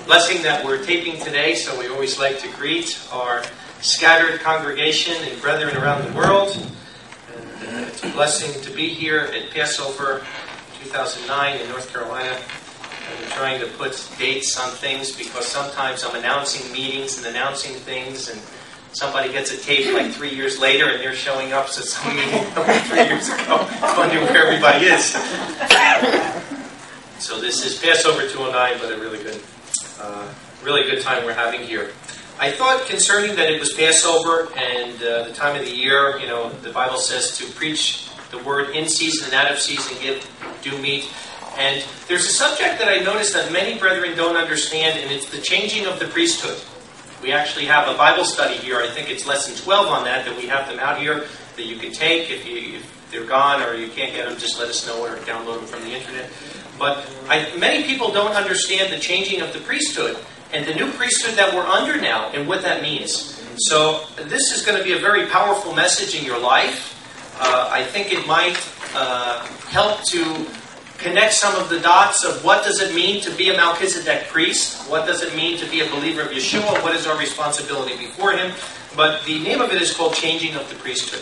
blessing that we're taping today, so we always like to greet our scattered congregation and brethren around the world. And it's a blessing to be here at Passover 2009 in North Carolina. I'm trying to put dates on things because sometimes I'm announcing meetings and announcing things, and somebody gets a tape like 3 years later and they're showing up to some meeting 3 years ago, wondering where everybody is. So this is Passover 209, but a really good time we're having here. I thought concerning that it was Passover and the time of the year, the Bible says to preach the word in season and out of season, give due meat. And there's a subject that I noticed that many brethren don't understand, and it's the changing of the priesthood. We actually have a Bible study here. I think it's lesson 12 on that we have them out here that you can take. If they're gone or you can't get them, just let us know or download them from the internet. But many people don't understand the changing of the priesthood and the new priesthood that we're under now and what that means. So this is going to be a very powerful message in your life. I think it might help to connect some of the dots of what does it mean to be a Melchizedek priest? What does it mean to be a believer of Yeshua? What is our responsibility before Him? But the name of it is called Changing of the Priesthood.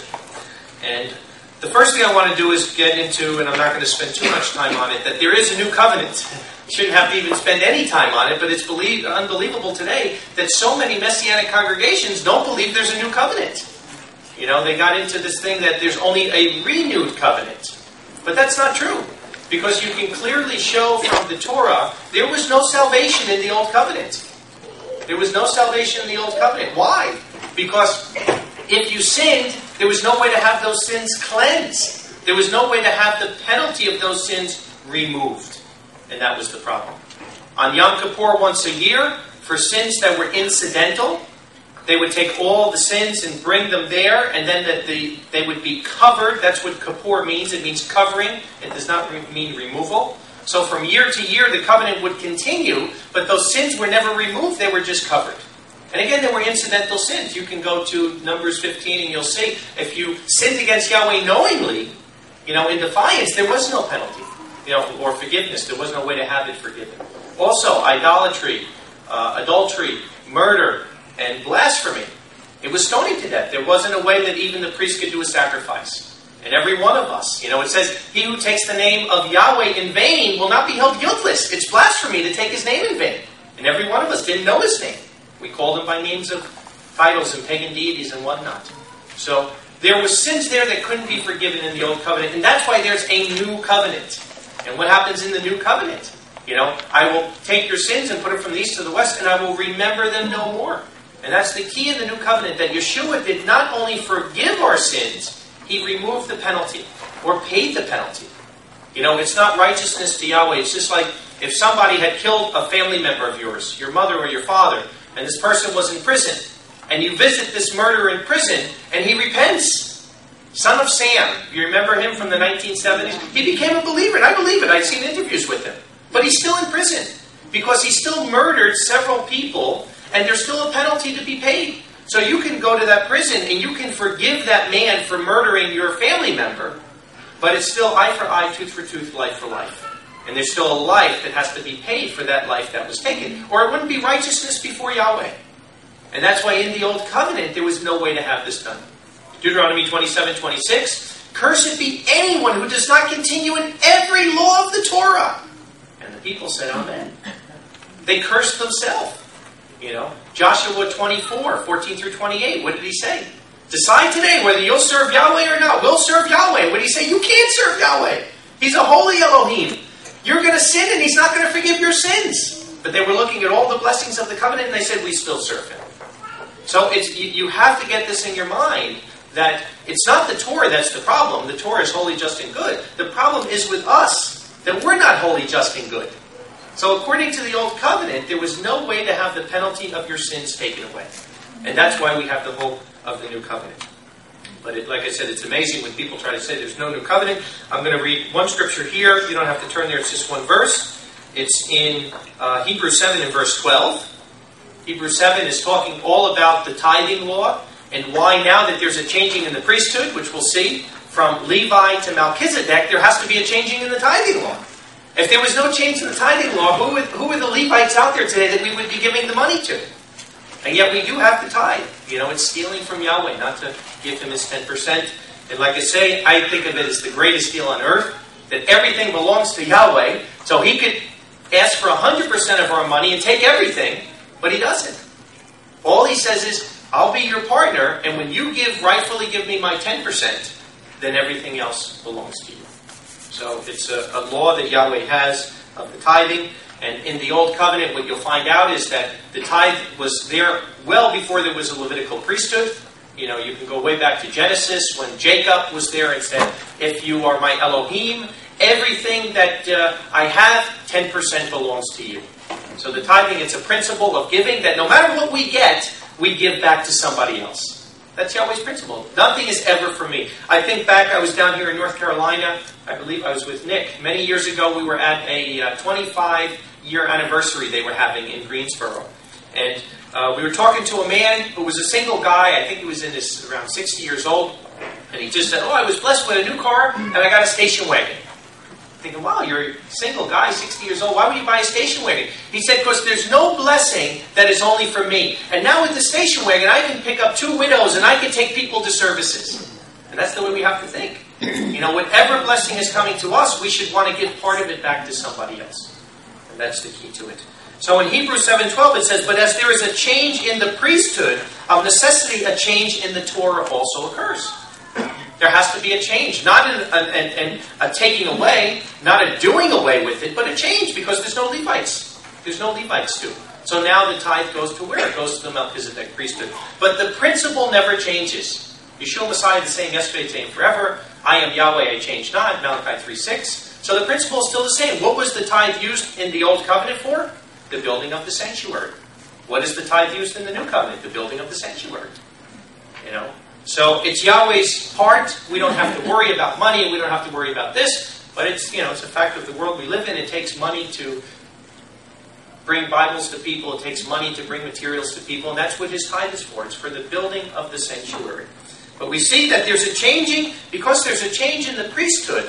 And the first thing I want to do is get into, and I'm not going to spend too much time on it, that there is a new covenant. Shouldn't have to even spend any time on it, but it's unbelievable today that so many Messianic congregations don't believe there's a new covenant. They got into this thing that there's only a renewed covenant. But that's not true. Because you can clearly show from the Torah, there was no salvation in the Old Covenant. There was no salvation in the Old Covenant. Why? Because if you sinned, there was no way to have those sins cleansed. There was no way to have the penalty of those sins removed. And that was the problem. On Yom Kippur once a year, for sins that were incidental, they would take all the sins and bring them there, and then they would be covered. That's what Kippur means. It means covering. It does not mean removal. So from year to year, the covenant would continue, but those sins were never removed. They were just covered. And again, there were incidental sins. You can go to Numbers 15 and you'll see, if you sinned against Yahweh knowingly, in defiance, there was no penalty, or forgiveness. There was no way to have it forgiven. Also, idolatry, adultery, murder, and blasphemy. It was stoning to death. There wasn't a way that even the priest could do a sacrifice. And every one of us, it says, he who takes the name of Yahweh in vain will not be held guiltless. It's blasphemy to take His name in vain. And every one of us didn't know His name. We called Him by names of titles and pagan deities and whatnot. So there were sins there that couldn't be forgiven in the Old Covenant. And that's why there's a new covenant. And what happens in the new covenant? I will take your sins and put them from the east to the west, and I will remember them no more. And that's the key in the new covenant, that Yeshua did not only forgive our sins, He removed the penalty, or paid the penalty. It's not righteousness to Yahweh. It's just like if somebody had killed a family member of yours, your mother or your father, and this person was in prison, and you visit this murderer in prison, and he repents. Son of Sam, you remember him from the 1970s? He became a believer, and I believe it. I've seen interviews with him. But he's still in prison, because he still murdered several people, and there's still a penalty to be paid. So you can go to that prison and you can forgive that man for murdering your family member, but it's still eye for eye, tooth for tooth, life for life. And there's still a life that has to be paid for that life that was taken. Or it wouldn't be righteousness before Yahweh. And that's why in the Old Covenant there was no way to have this done. Deuteronomy 27:26, cursed be anyone who does not continue in every law of the Torah. And the people said, Amen. They cursed themselves. Joshua 24:14 through 28. What did he say? Decide today whether you'll serve Yahweh or not. We'll serve Yahweh. What did he say? You can't serve Yahweh. He's a holy Elohim. You're going to sin and He's not going to forgive your sins. But they were looking at all the blessings of the covenant and they said, we still serve Him. So you have to get this in your mind that it's not the Torah that's the problem. The Torah is holy, just, and good. The problem is with us, that we're not holy, just, and good. So according to the Old Covenant, there was no way to have the penalty of your sins taken away. And that's why we have the hope of the New Covenant. But like I said, it's amazing when people try to say there's no New Covenant. I'm going to read one scripture here. You don't have to turn there. It's just one verse. It's in Hebrews 7 and verse 12. Hebrews 7 is talking all about the tithing law and why now that there's a changing in the priesthood, which we'll see, from Levi to Melchizedek, there has to be a changing in the tithing law. If there was no change in the tithing law, who are the Levites out there today that we would be giving the money to? And yet we do have to tithe. It's stealing from Yahweh, not to give Him His 10%. And like I say, I think of it as the greatest deal on earth, that everything belongs to Yahweh, so He could ask for 100% of our money and take everything, but He doesn't. All He says is, I'll be your partner, and when you rightfully give me my 10%, then everything else belongs to you. So it's a law that Yahweh has of the tithing. And in the Old Covenant, what you'll find out is that the tithe was there well before there was a Levitical priesthood. You can go way back to Genesis when Jacob was there and said, if you are my Elohim, everything that I have, 10% belongs to you. So the tithing, it's a principle of giving that no matter what we get, we give back to somebody else. That's Yahweh's principle. Nothing is ever for me. I think back, I was down here in North Carolina. I believe I was with Nick. Many years ago, we were at a 25-year anniversary they were having in Greensboro. And we were talking to a man who was a single guy. I think he was around 60 years old. And he just said, I was blessed with a new car, and I got a station wagon. Thinking, wow, you're a single guy, 60 years old. Why would you buy a station wagon? He said, because there's no blessing that is only for me. And now with the station wagon, I can pick up 2 widows and I can take people to services. And that's the way we have to think. Whatever blessing is coming to us, we should want to give part of it back to somebody else. And that's the key to it. So in Hebrews 7:12 it says, but as there is a change in the priesthood, of necessity a change in the Torah also occurs. There has to be a change, not a taking away, not a doing away with it, but a change because there's no Levites. There's no Levites too. So now the tithe goes to where? It goes to the Melchizedek priesthood. But the principle never changes. Yeshua Messiah the same yesterday, today, and forever. I am Yahweh, I change not. Malachi 3:6. So the principle is still the same. What was the tithe used in the Old Covenant for? The building of the sanctuary. What is the tithe used in the New Covenant? The building of the sanctuary. So it's Yahweh's part. We don't have to worry about money, and we don't have to worry about this. But it's a fact of the world we live in. It takes money to bring Bibles to people. It takes money to bring materials to people, and that's what His tithe is for. It's for the building of the sanctuary. But we see that there's because there's a change in the priesthood,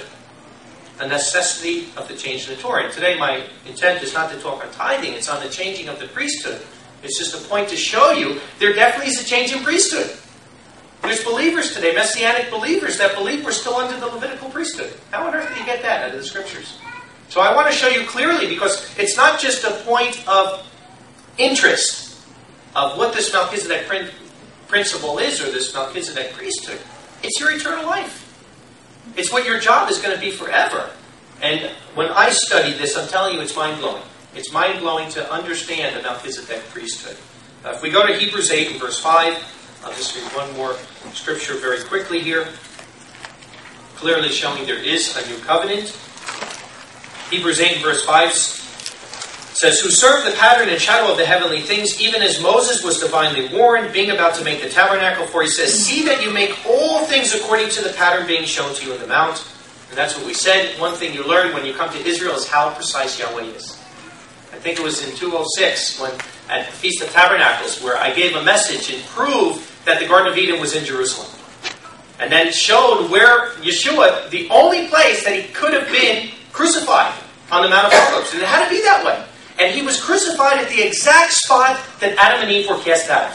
a necessity of the change in the Torah. And today my intent is not to talk on tithing, it's on the changing of the priesthood. It's just a point to show you there definitely is a change in priesthood. There's believers today, Messianic believers, that believe we're still under the Levitical priesthood. How on earth do you get that out of the Scriptures? So I want to show you clearly, because it's not just a point of interest of what this Melchizedek principle is, or this Melchizedek priesthood. It's your eternal life. It's what your job is going to be forever. And when I study this, I'm telling you, it's mind-blowing. It's mind-blowing to understand the Melchizedek priesthood. If we go to Hebrews 8 and verse 5, I'll just read one more scripture very quickly here, clearly showing there is a new covenant. Hebrews 8 verse 5 says, who serve the pattern and shadow of the heavenly things, even as Moses was divinely warned, being about to make the tabernacle. For he says, see that you make all things according to the pattern being shown to you in the mount. And that's what we said. One thing you learn when you come to Israel is how precise Yahweh is. I think it was in 206, when at the Feast of Tabernacles, where I gave a message and proved that the Garden of Eden was in Jerusalem. And then showed where Yeshua, the only place that He could have been crucified, on the Mount of Olives. And it had to be that way. And He was crucified at the exact spot that Adam and Eve were cast out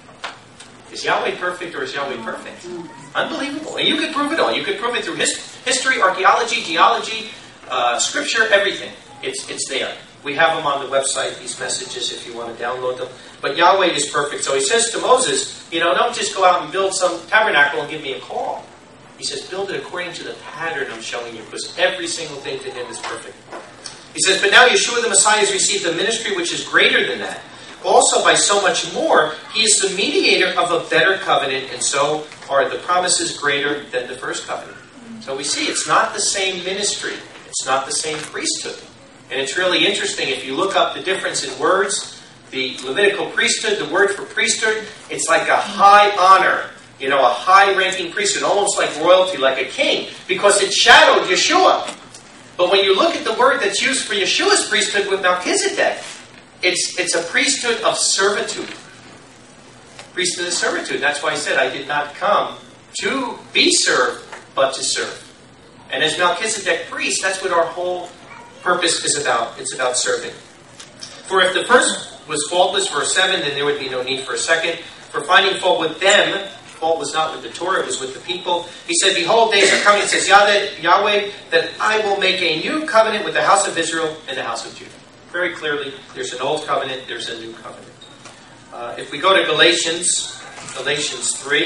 of. Is Yahweh perfect, or is Yahweh perfect? Unbelievable. And you could prove it all. You could prove it through history, archaeology, geology, scripture, everything. It's there. We have them on the website, these messages, if you want to download them. But Yahweh is perfect. So He says to Moses, don't just go out and build some tabernacle and give me a call. He says, build it according to the pattern I'm showing you, because every single thing to Him is perfect. He says, but now Yeshua the Messiah has received a ministry which is greater than that. Also, by so much more, He is the mediator of a better covenant, and so are the promises greater than the first covenant. So we see it's not the same ministry. It's not the same priesthood. And it's really interesting, if you look up the difference in words, the Levitical priesthood, the word for priesthood, it's like a high honor, a high-ranking priesthood, almost like royalty, like a king, because it shadowed Yeshua. But when you look at the word that's used for Yeshua's priesthood with Melchizedek, it's a priesthood of servitude. Priesthood of servitude. That's why He said, I did not come to be served, but to serve. And as Melchizedek priest, that's what our whole purpose is about. It's about serving. For if the first was faultless, verse 7, then there would be no need for a second. For finding fault with them, fault was not with the Torah, it was with the people. He said, behold, days are coming, says Yahweh, that I will make a new covenant with the house of Israel and the house of Judah. Very clearly, there's an old covenant, there's a new covenant. If we go to Galatians 3,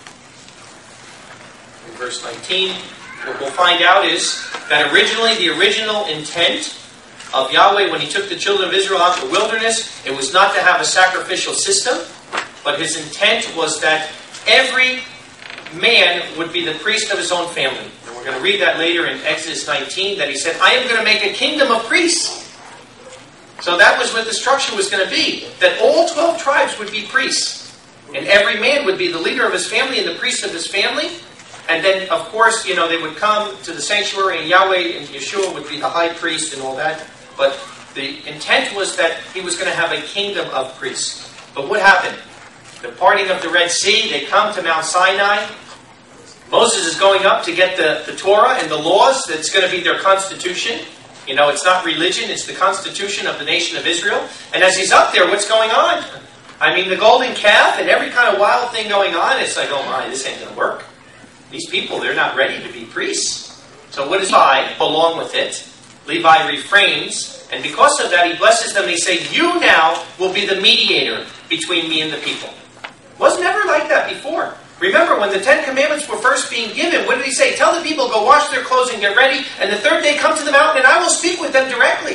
in verse 19, what we'll find out is that originally, the original intent of Yahweh when He took the children of Israel out of the wilderness, it was not to have a sacrificial system, but His intent was that every man would be the priest of his own family. And we're going to read that later in Exodus 19, that He said, I am going to make a kingdom of priests. So that was what the structure was going to be, that all 12 tribes would be priests. And every man would be the leader of his family and the priest of his family. And then, of course, they would come to the sanctuary, and Yahweh and Yeshua would be the high priest and all that. But the intent was that He was going to have a kingdom of priests. But what happened? The parting of the Red Sea, they come to Mount Sinai. Moses is going up to get the Torah and the laws. That's going to be their constitution. It's not religion, it's the constitution of the nation of Israel. And as he's up there, what's going on? I mean, the golden calf and every kind of wild thing going on. It's like, oh my, this ain't going to work. These people, they're not ready to be priests. So what does Levi along with it? Levi refrains, and because of that, he blesses them. He says, you now will be the mediator between me and the people. Was never like that before. Remember, when the 10 Commandments were first being given, what did He say? Tell the people, go wash their clothes and get ready, and the third day come to the mountain, and I will speak with them directly.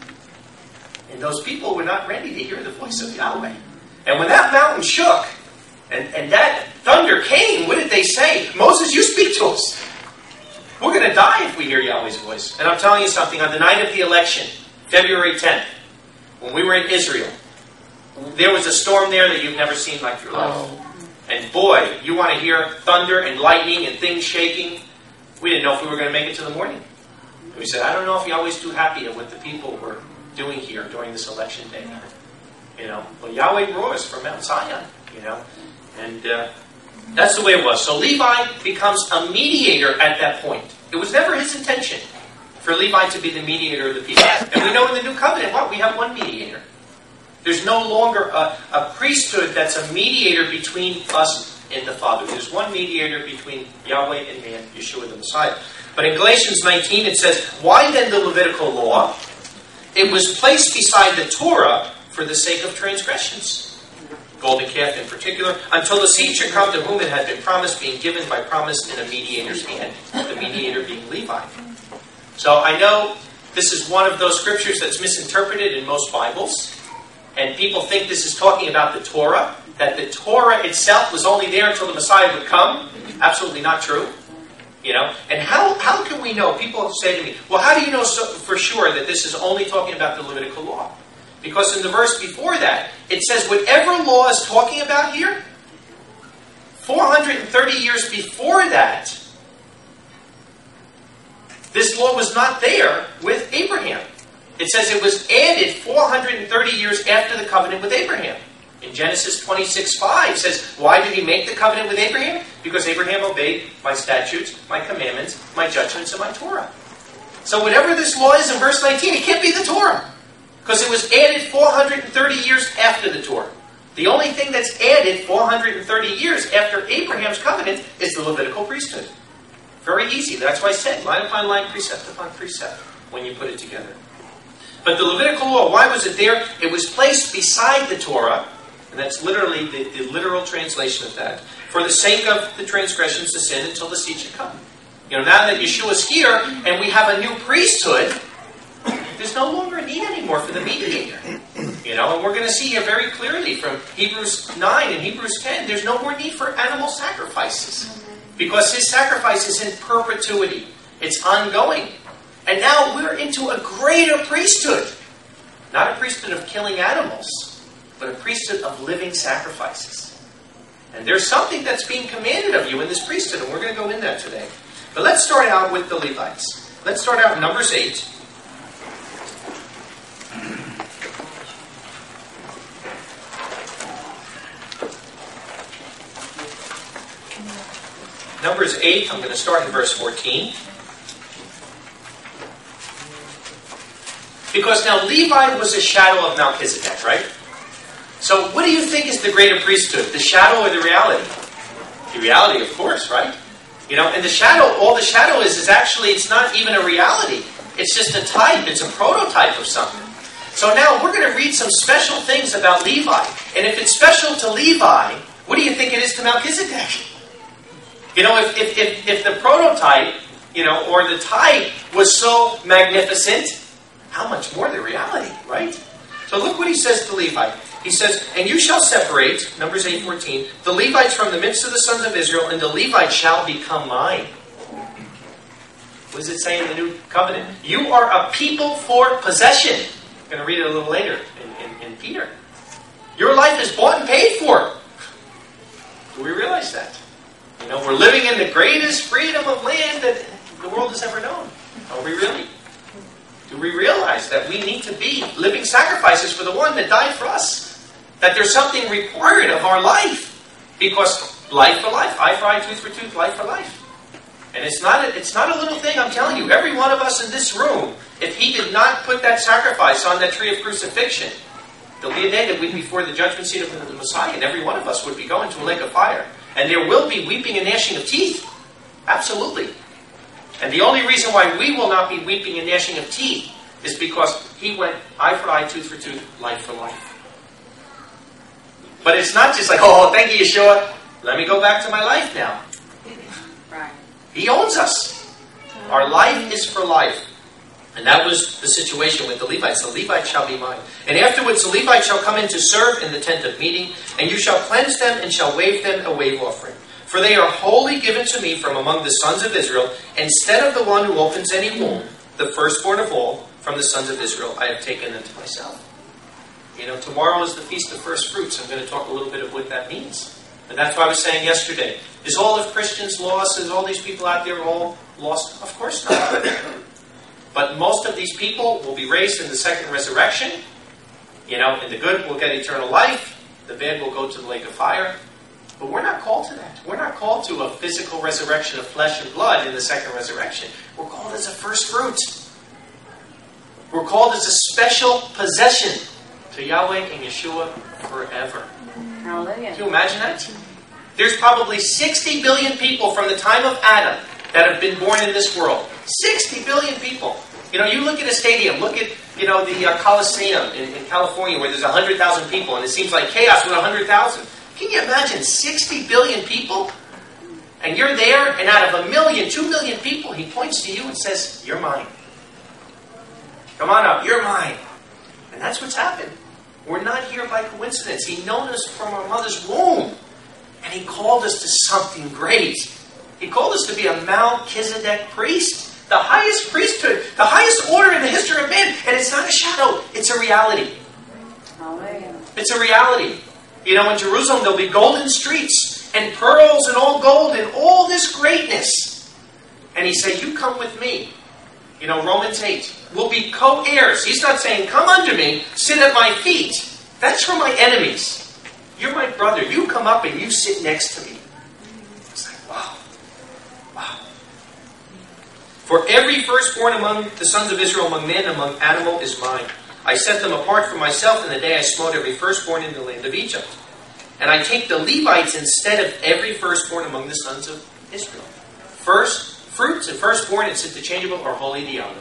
And those people were not ready to hear the voice of Yahweh. And when that mountain shook, and that thunder came, what did they say? Moses, you speak to us. We're going to die if we hear Yahweh's voice. And I'm telling you something, on the night of the election, February 10th, when we were in Israel, there was a storm there that you've never seen like your life. And boy, you want to hear thunder and lightning and things shaking. We didn't know if we were going to make it to the morning. We said, I don't know if Yahweh's too happy at what the people were doing here during this election day. But Yahweh roars from Mount Zion, And that's the way it was. So Levi becomes a mediator at that point. It was never his intention for Levi to be the mediator of the people. And we know in the New Covenant, we have one mediator. There's no longer a priesthood that's a mediator between us and the Father. There's one mediator between Yahweh and man, Yeshua the Messiah. But in Galatians 19 it says, why then the Levitical law? It was placed beside the Torah for the sake of transgressions. Golden calf in particular, until the seed should come to whom it had been promised, being given by promise in a mediator's hand. The mediator being Levi. So I know this is one of those scriptures that's misinterpreted in most Bibles. And people think this is talking about the Torah, that the Torah itself was only there until the Messiah would come. Absolutely not true. And how can we know? People say to me, well, how do you know for sure that this is only talking about the Levitical law? Because in the verse before that, it says whatever law is talking about here, 430 years before that, this law was not there with Abraham. It says it was added 430 years after the covenant with Abraham. In Genesis 26:5 it says, why did He make the covenant with Abraham? Because Abraham obeyed my statutes, my commandments, my judgments, and my Torah. So whatever this law is in verse 19, it can't be the Torah. Because it was added 430 years after the Torah. The only thing that's added 430 years after Abraham's covenant is the Levitical priesthood. Very easy. That's why I said, line upon line, precept upon precept, when you put it together. But the Levitical law, why was it there? It was placed beside the Torah, and that's literally the literal translation of that, for the sake of the transgressions, the sin, until the seed should come. Now that Yeshua's here, and we have a new priesthood, there's no longer a need anymore for the mediator. And we're going to see here very clearly from Hebrews 9 and Hebrews 10, there's no more need for animal sacrifices. Because His sacrifice is in perpetuity. It's ongoing. And now we're into a greater priesthood. Not a priesthood of killing animals, but a priesthood of living sacrifices. And there's something that's being commanded of you in this priesthood, and we're going to go in that today. But let's start out with the Levites. Let's start out in Numbers 8. Numbers 8, I'm going to start in verse 14. Because now Levi was a shadow of Melchizedek, right? So what do you think is the greater priesthood? The shadow or the reality? The reality, of course, right? And the shadow, all the shadow is actually, it's not even a reality. It's just a type. It's a prototype of something. So now we're going to read some special things about Levi. And if it's special to Levi, what do you think it is to Melchizedek? If the prototype, or the type was so magnificent, how much more the reality, right? So look what he says to Levi. He says, and you shall separate, Numbers 8:14, the Levites from the midst of the sons of Israel, and the Levites shall become mine. What does it say in the New Covenant? You are a people for possession. I'm going to read it a little later in Peter. Your life is bought and paid for. Do we realize that? We're living in the greatest freedom of land that the world has ever known. Are we really? Do we realize that we need to be living sacrifices for the one that died for us? That there's something required of our life. Because life for life. Eye for eye, tooth for tooth, life for life. And it's not a little thing, I'm telling you. Every one of us in this room, if he did not put that sacrifice on that tree of crucifixion, there'll be a day that we'd be before the judgment seat of the Messiah, and every one of us would be going to a lake of fire. And there will be weeping and gnashing of teeth. Absolutely. And the only reason why we will not be weeping and gnashing of teeth is because he went eye for eye, tooth for tooth, life for life. But it's not just like, oh, thank you, Yeshua. Let me go back to my life now. Right. He owns us. Our life is for life. And that was the situation with the Levites. The Levites shall be mine. And afterwards the Levites shall come in to serve in the tent of meeting, and you shall cleanse them and shall wave them a wave offering. For they are wholly given to me from among the sons of Israel. Instead of the one who opens any womb, the firstborn of all, from the sons of Israel, I have taken them to myself. Tomorrow is the Feast of First Fruits. I'm going to talk a little bit of what that means. And that's what I was saying yesterday. Is all of Christians lost? Is all these people out there all lost? Of course not. But most of these people will be raised in the second resurrection. And the good will get eternal life. The bad will go to the lake of fire. But we're not called to that. We're not called to a physical resurrection of flesh and blood in the second resurrection. We're called as a first fruit. We're called as a special possession to Yahweh and Yeshua forever. Hallelujah. Can you imagine that? There's probably 60 billion people from the time of Adam that have been born in this world. 60 billion people. You look at a stadium, look at, the Coliseum in California where there's 100,000 people and it seems like chaos with 100,000. Can you imagine 60 billion people? And you're there, and out of 1 million, 2 million people, he points to you and says, you're mine. Come on up, you're mine. And that's what's happened. We're not here by coincidence. He known us from our mother's womb. And he called us to something great. He called us to be a Melchizedek priest. The highest priesthood, the highest order in the history of man. And it's not a shadow, it's a reality. It's a reality. In Jerusalem there'll be golden streets and pearls and all gold and all this greatness. And he said, you come with me. Romans 8. We'll be co-heirs. He's not saying, come under me, sit at my feet. That's for my enemies. You're my brother. You come up and you sit next to me. It's like, wow. Wow. For every firstborn among the sons of Israel, among men, among animal, is mine. I set them apart for myself in the day I smote every firstborn in the land of Egypt. And I take the Levites instead of every firstborn among the sons of Israel. First fruits and firstborn, it's interchangeable, are holy to Yahweh.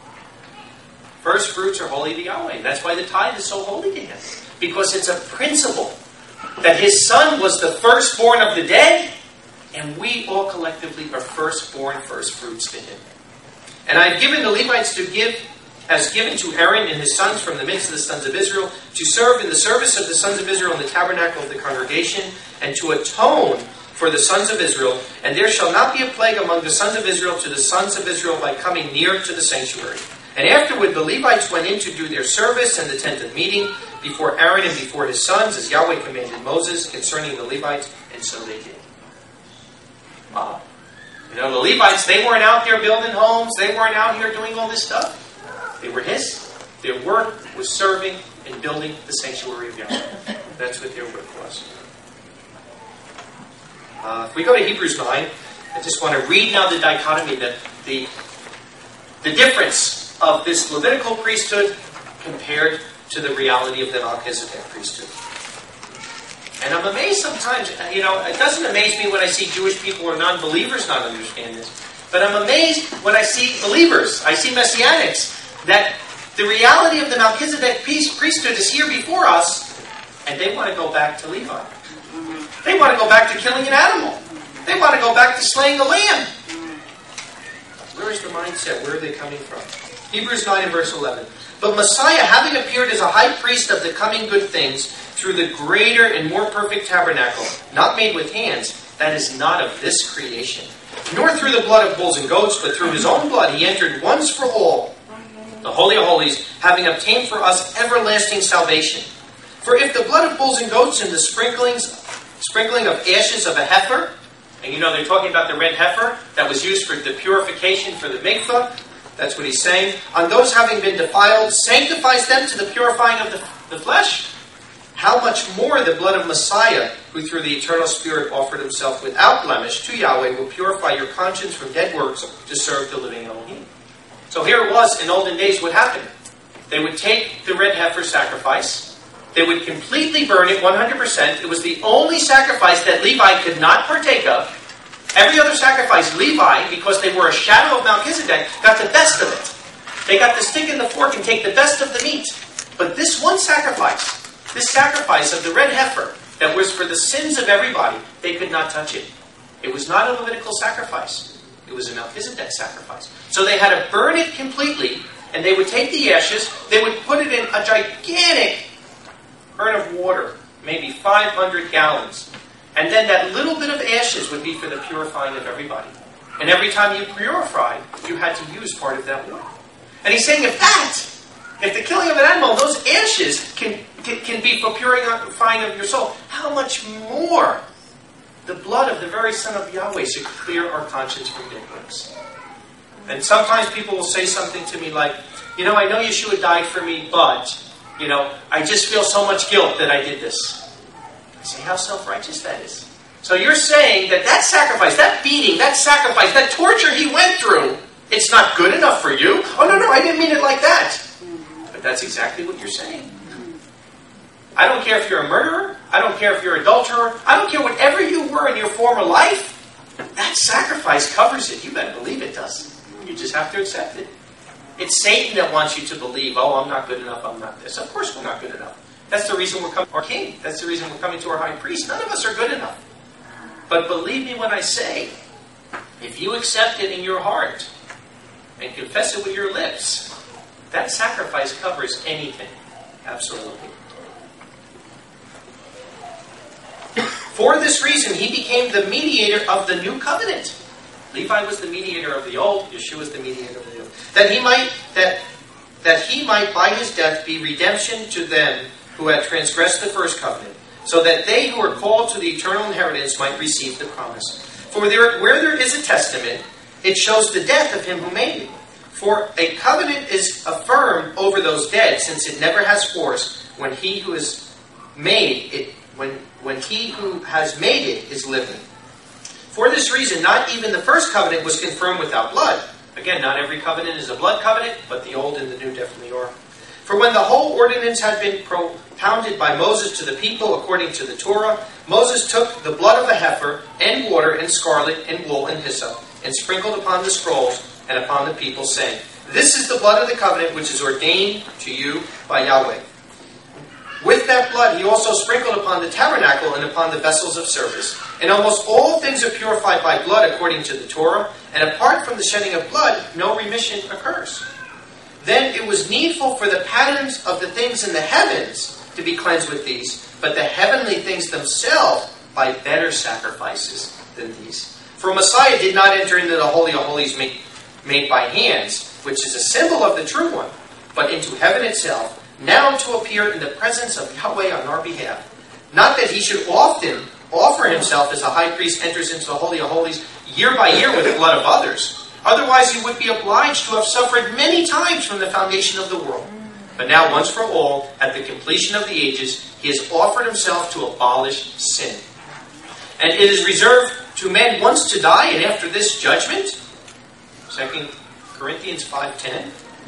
First fruits are holy to Yahweh. That's why the tithe is so holy to him. Because it's a principle that his son was the firstborn of the dead, and we all collectively are firstborn, first fruits to him. And I've given the Levites to give, as given to Aaron and his sons from the midst of the sons of Israel, to serve in the service of the sons of Israel in the tabernacle of the congregation, and to atone for the sons of Israel. And there shall not be a plague among the sons of Israel to the sons of Israel by coming near to the sanctuary. And afterward the Levites went in to do their service in the tent of meeting before Aaron and before his sons, as Yahweh commanded Moses concerning the Levites, and so they did. Wow. The Levites, they weren't out there building homes. They weren't out here doing all this stuff. They were his. Their work was serving and building the sanctuary of Yahweh. That's what their work was. If we go to Hebrews 9, I just want to read now the dichotomy, the difference of this Levitical priesthood compared to the reality of the Melchizedek priesthood. And I'm amazed sometimes, it doesn't amaze me when I see Jewish people or non-believers not understand this, but I'm amazed when I see believers, I see Messianics, that the reality of the Melchizedek priesthood is here before us, and they want to go back to Levi. They want to go back to killing an animal. They want to go back to slaying the lamb. Where is the mindset? Where are they coming from? Hebrews 9 and verse 11. But Messiah, having appeared as a high priest of the coming good things, through the greater and more perfect tabernacle, not made with hands, that is not of this creation, nor through the blood of bulls and goats, but through his own blood he entered once for all the Holy of Holies, having obtained for us everlasting salvation. For if the blood of bulls and goats and the sprinkling of ashes of a heifer, and they're talking about the red heifer that was used for the purification for the mikvah, that's what he's saying, on those having been defiled, sanctifies them to the purifying of the flesh, how much more the blood of Messiah, who through the eternal Spirit offered himself without blemish to Yahweh, will purify your conscience from dead works to serve the living Elohim. So here it was, in olden days, what happened? They would take the red heifer sacrifice. They would completely burn it 100%. It was the only sacrifice that Levi could not partake of. Every other sacrifice, Levi, because they were a shadow of Melchizedek, got the best of it. They got the stick and the fork and take the best of the meat. But this one sacrifice, this sacrifice of the red heifer, that was for the sins of everybody, they could not touch it. It was not a Levitical sacrifice. It was a Melchizedek sacrifice. So they had to burn it completely, and they would take the ashes, they would put it in a gigantic urn of water, maybe 500 gallons. And then that little bit of ashes would be for the purifying of everybody. And every time you purified, you had to use part of that water. And he's saying, if the killing of an animal, those ashes can be for purifying of your soul, how much more the blood of the very Son of Yahweh should clear our conscience from dead works. And sometimes people will say something to me like, I know Yeshua died for me, but, I just feel so much guilt that I did this. I say, how self-righteous that is. So you're saying that sacrifice, that beating, that sacrifice, that torture he went through, it's not good enough for you? Oh, no, I didn't mean it like that. But that's exactly what you're saying. I don't care if you're a murderer. I don't care if you're an adulterer. I don't care whatever you were in your former life. That sacrifice covers it. You better believe it does. You just have to accept it. It's Satan that wants you to believe, I'm not good enough, I'm not this. Of course we're not good enough. That's the reason we're coming to our king. That's the reason we're coming to our high priest. None of us are good enough. But believe me when I say, if you accept it in your heart and confess it with your lips, that sacrifice covers anything. Absolutely. For this reason, he became the mediator of the new covenant. Levi was the mediator of the old. Yeshua was the mediator of the new. That he might by his death be redemption to them who had transgressed the first covenant, so that they who are called to the eternal inheritance might receive the promise. For where there is a testament, it shows the death of him who made it. For a covenant is affirmed over those dead, since it never has force when he who has made it when he who has made it is living. For this reason, not even the first covenant was confirmed without blood. Again, not every covenant is a blood covenant, but the old and the new definitely are. For when the whole ordinance had been propounded by Moses to the people according to the Torah, Moses took the blood of a heifer and water and scarlet and wool and hyssop and sprinkled upon the scrolls and upon the people, saying, "This is the blood of the covenant which is ordained to you by Yahweh." With that blood he also sprinkled upon the tabernacle and upon the vessels of service. And almost all things are purified by blood according to the Torah, and apart from the shedding of blood, no remission occurs. Then it was needful for the patterns of the things in the heavens to be cleansed with these, but the heavenly things themselves by better sacrifices than these. For Messiah did not enter into the Holy of Holies made by hands, which is a symbol of the true one, but into heaven itself, now to appear in the presence of Yahweh on our behalf. Not that he should often offer himself as a high priest enters into the Holy of Holies year by year with the blood of others. Otherwise he would be obliged to have suffered many times from the foundation of the world. But now, once for all, at the completion of the ages, he has offered himself to abolish sin. And it is reserved to men once to die, and after this judgment. 2 Corinthians 5:10.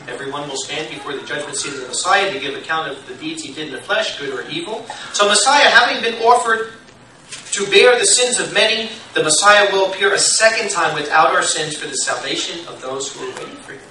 Everyone will stand before the judgment seat of the Messiah to give account of the deeds he did in the flesh, good or evil. So Messiah, having been offered to bear the sins of many, the Messiah will appear a second time without our sins for the salvation of those who are waiting for him.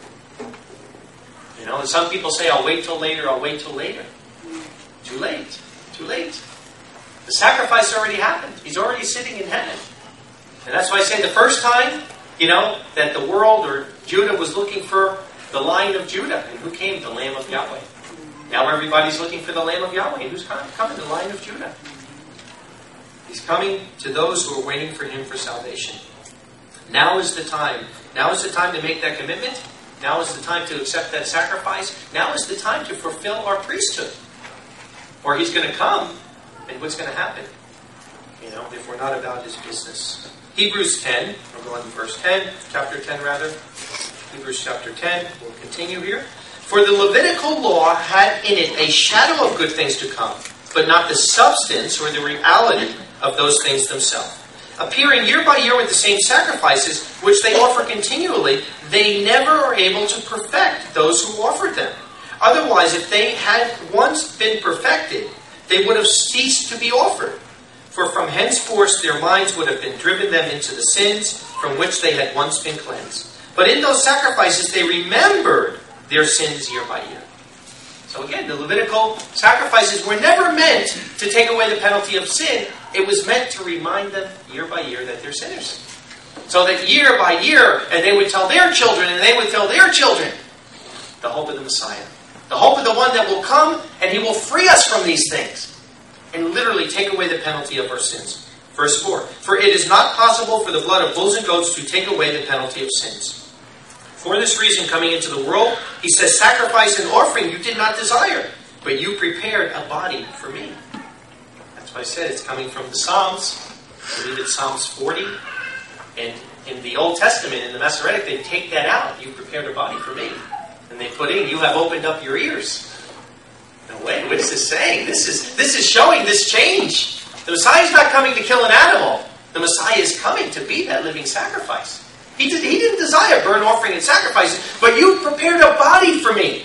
And some people say, I'll wait till later, I'll wait till later. Too late. Too late. The sacrifice already happened. He's already sitting in heaven. And that's why I say the first time, that the world or Judah was looking for the Lion of Judah. And who came? The Lamb of Yahweh. Now everybody's looking for the Lamb of Yahweh. And who's coming? The Lion of Judah. He's coming to those who are waiting for him for salvation. Now is the time. Now is the time to make that commitment. Now is the time to accept that sacrifice. Now is the time to fulfill our priesthood. Or he's going to come, and what's going to happen? If we're not about his business. Hebrews 10, we'll go on to verse 10, chapter 10 rather. Hebrews chapter 10, we'll continue here. For the Levitical law had in it a shadow of good things to come, but not the substance or the reality of those things themselves. Appearing year by year with the same sacrifices, which they offer continually, they never are able to perfect those who offered them. Otherwise, if they had once been perfected, they would have ceased to be offered. For from henceforth their minds would have been driven them into the sins from which they had once been cleansed. But in those sacrifices they remembered their sins year by year. So again, the Levitical sacrifices were never meant to take away the penalty of sin. It was meant to remind them year by year that they're sinners. So that year by year, and they would tell their children, and they would tell their children, the hope of the Messiah. The hope of the one that will come, and he will free us from these things. And literally take away the penalty of our sins. Verse 4. For it is not possible for the blood of bulls and goats to take away the penalty of sins. For this reason, coming into the world, he says, sacrifice and offering you did not desire, but you prepared a body for me. That's why I said it's coming from the Psalms. I believe it's Psalms 40. And in the Old Testament, in the Masoretic, they take that out. You prepared a body for me. And they put in, you have opened up your ears. No way, what is this saying? This is showing this change. The Messiah is not coming to kill an animal. The Messiah is coming to be that living sacrifice. He didn't desire burnt offering and sacrifices, but you prepared a body for me.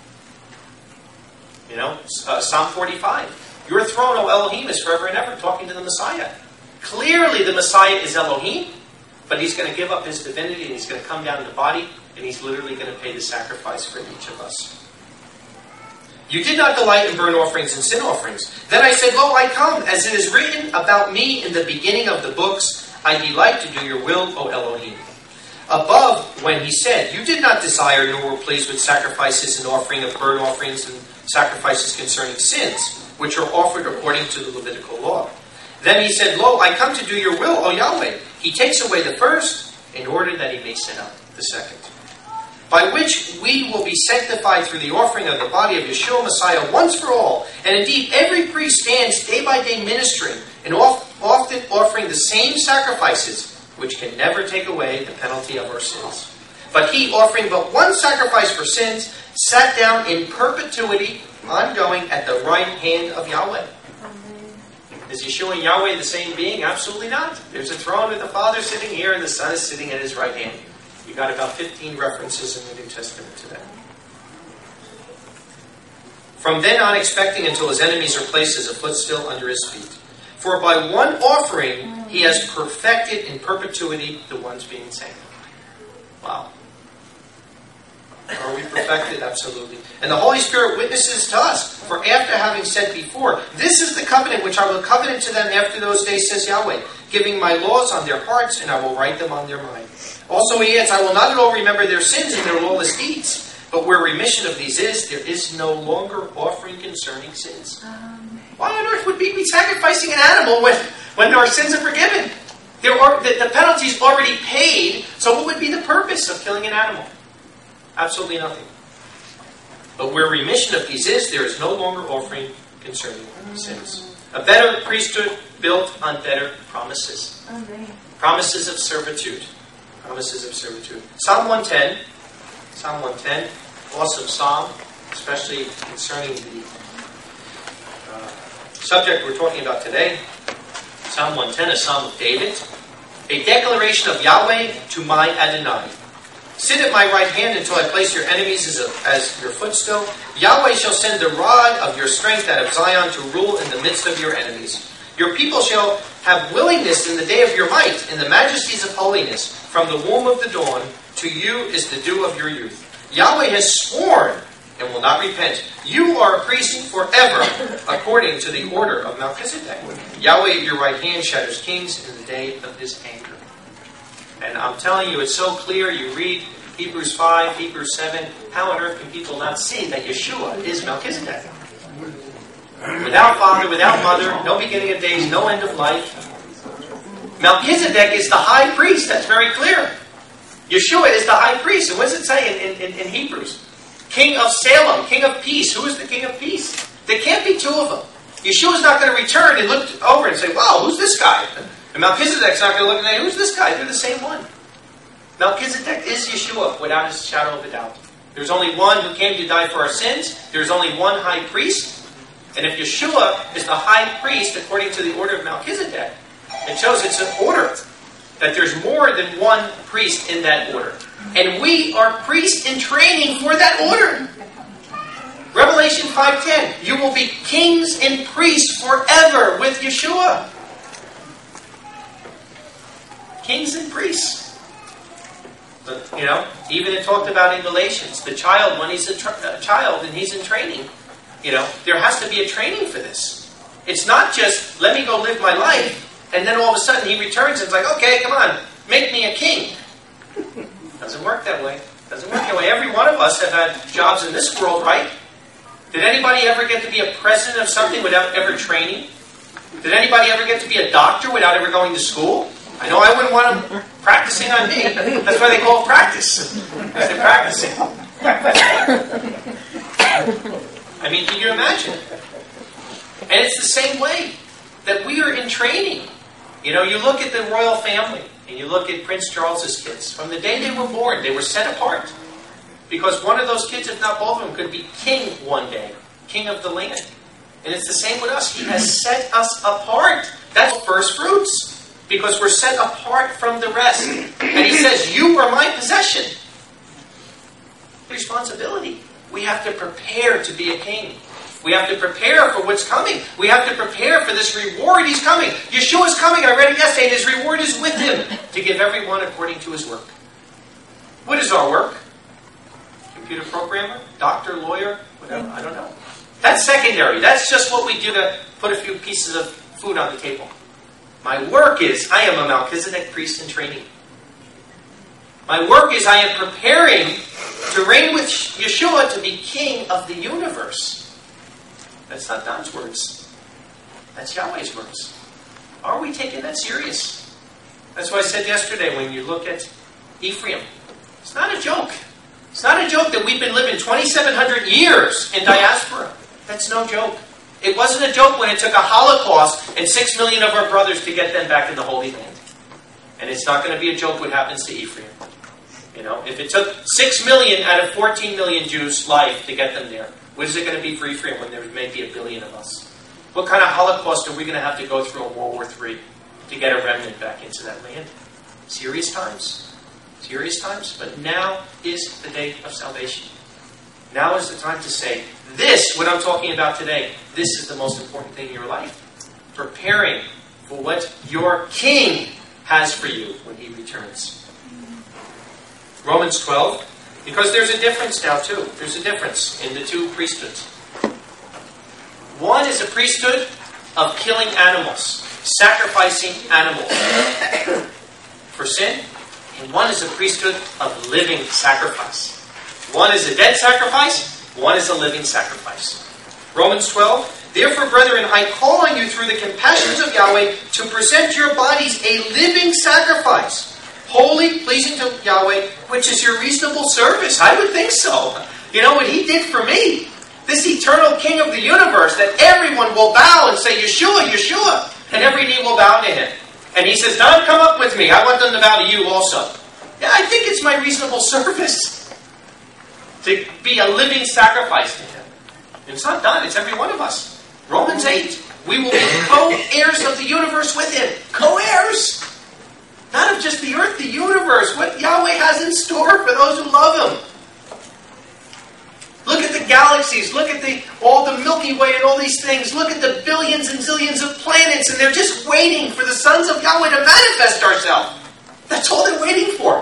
Psalm 45. Your throne, O Elohim, is forever and ever, talking to the Messiah. Clearly the Messiah is Elohim, but he's going to give up his divinity and he's going to come down in the body and he's literally going to pay the sacrifice for each of us. You did not delight in burnt offerings and sin offerings. Then I said, Lo, I come, as it is written about me in the beginning of the books, I delight to do your will, O Elohim. Above, when he said, you did not desire nor were pleased with sacrifices and offering of burnt offerings and sacrifices concerning sins, which are offered according to the Levitical law. Then he said, Lo, I come to do your will, O Yahweh. He takes away the first in order that he may set up the second. By which we will be sanctified through the offering of the body of Yeshua Messiah once for all. And indeed, every priest stands day by day ministering and often offering the same sacrifices, which can never take away the penalty of our sins. But he, offering but one sacrifice for sins, sat down in perpetuity, ongoing at the right hand of Yahweh. Is Yeshua and Yahweh the same being? Absolutely not. There's a throne with the Father sitting here and the Son is sitting at his right hand. You got about 15 references in the New Testament to that. From then on expecting until his enemies are placed as a footstool under his feet. For by one offering he has perfected in perpetuity the ones being sanctified. Wow. Are we perfected? Absolutely. And the Holy Spirit witnesses to us. For after having said before, this is the covenant which I will covenant to them after those days, says Yahweh, giving my laws on their hearts, and I will write them on their mind. Also he adds, I will not at all remember their sins and their lawless deeds. But where remission of these is, there is no longer offering concerning sins. Why on earth would we be sacrificing an animal when our sins are forgiven? The penalty is already paid, so what would be the purpose of killing an animal? Absolutely nothing. But where remission of these is, there is no longer offering concerning sins. A better priesthood built on better promises. Promises of servitude. Promises of servitude. Psalm 110. Psalm 110. Awesome psalm, especially concerning the subject we're talking about today. Psalm 110, a psalm of David. A declaration of Yahweh to my Adonai. Sit at my right hand until I place your enemies as your footstool. Yahweh shall send the rod of your strength out of Zion to rule in the midst of your enemies. Your people shall have willingness in the day of your might, in the majesties of holiness. From the womb of the dawn, to you is the dew of your youth. Yahweh has sworn and will not repent. You are a priest forever, according to the order of Melchizedek. Yahweh at your right hand shatters kings in the day of his anger. And I'm telling you, it's so clear. You read Hebrews 5, Hebrews 7. How on earth can people not see that Yeshua is Melchizedek? Without father, without mother, no beginning of days, no end of life. Melchizedek is the high priest. That's very clear. Yeshua is the high priest. And what does it say in Hebrews? King of Salem, King of Peace. Who is the King of Peace? There can't be two of them. Yeshua's not going to return and look over and say, wow, who's this guy? And Melchizedek's not going to look and say, who's this guy? They're the same one. Melchizedek is Yeshua without a shadow of a doubt. There's only one who came to die for our sins. There's only one high priest. And if Yeshua is the high priest according to the order of Melchizedek, it shows it's an order. That there's more than one priest in that order. And we are priests in training for that order. Revelation 5:10. You will be kings and priests forever with Yeshua. Kings and priests. But, even it talked about in Galatians, the child, when he's a child and he's in training, there has to be a training for this. It's not just, let me go live my life, and then all of a sudden he returns and it's like, okay, come on, make me a king. Doesn't work that way. Doesn't work that way. Every one of us have had jobs in this world, right? Did anybody ever get to be a president of something without ever training? Did anybody ever get to be a doctor without ever going to school? I know I wouldn't want them practicing on me. That's why they call it practice. They're practicing. I mean, can you imagine? And it's the same way that we are in training. You look at the royal family, and you look at Prince Charles's kids. From the day they were born, they were set apart. Because one of those kids, if not both of them, could be king one day. King of the land. And it's the same with us. He has set us apart. That's first fruits. Because we're set apart from the rest. And he says, you are my possession. Responsibility. We have to prepare to be a king. We have to prepare for what's coming. We have to prepare for this reward. He's coming. Yeshua's coming. I read it yesterday. And his reward is with him. To give everyone according to his work. What is our work? Computer programmer? Doctor? Lawyer? Whatever. I don't know. That's secondary. That's just what we do to put a few pieces of food on the table. My work is, I am a Melchizedek priest in training. My work is, I am preparing to reign with Yeshua to be king of the universe. That's not Don's words. That's Yahweh's words. Are we taking that serious? That's why I said yesterday, when you look at Ephraim, it's not a joke. It's not a joke that we've been living 2,700 years in diaspora. That's no joke. It wasn't a joke when it took a Holocaust and 6 million of our brothers to get them back in the Holy Land. And it's not going to be a joke what happens to Ephraim. If it took 6 million out of 14 million Jews' life to get them there, what is it going to be for Ephraim when there may be 1 billion of us? What kind of Holocaust are we going to have to go through in World War III to get a remnant back into that land? Serious times. Serious times. But now is the day of salvation. Now is the time to say, this, what I'm talking about today, this is the most important thing in your life. Preparing for what your King has for you when he returns. Romans 12, because there's a difference now too. There's a difference in the two priesthoods. One is a priesthood of killing animals, sacrificing animals for sin. And one is a priesthood of living sacrifice. One is a dead sacrifice, one is a living sacrifice. Romans 12, therefore, brethren, I call on you through the compassions of Yahweh to present your bodies a living sacrifice, holy, pleasing to Yahweh, which is your reasonable service. I would think so. You know what he did for me? This eternal King of the universe, that everyone will bow and say, Yeshua, Yeshua, and every knee will bow to him. And he says, Don, come up with me. I want them to bow to you also. Yeah, I think it's my reasonable service to be a living sacrifice to him. And it's not done. It's every one of us. Romans 8. We will be co-heirs of the universe with him. Co-heirs. Not of just the earth, the universe. What Yahweh Yahweh has in store for those who love Him. Look at the galaxies. Look at all the Milky Way and all these things. Look at the billions and zillions of planets, and they're just waiting for the sons of Yahweh to manifest ourselves. That's all they're waiting for.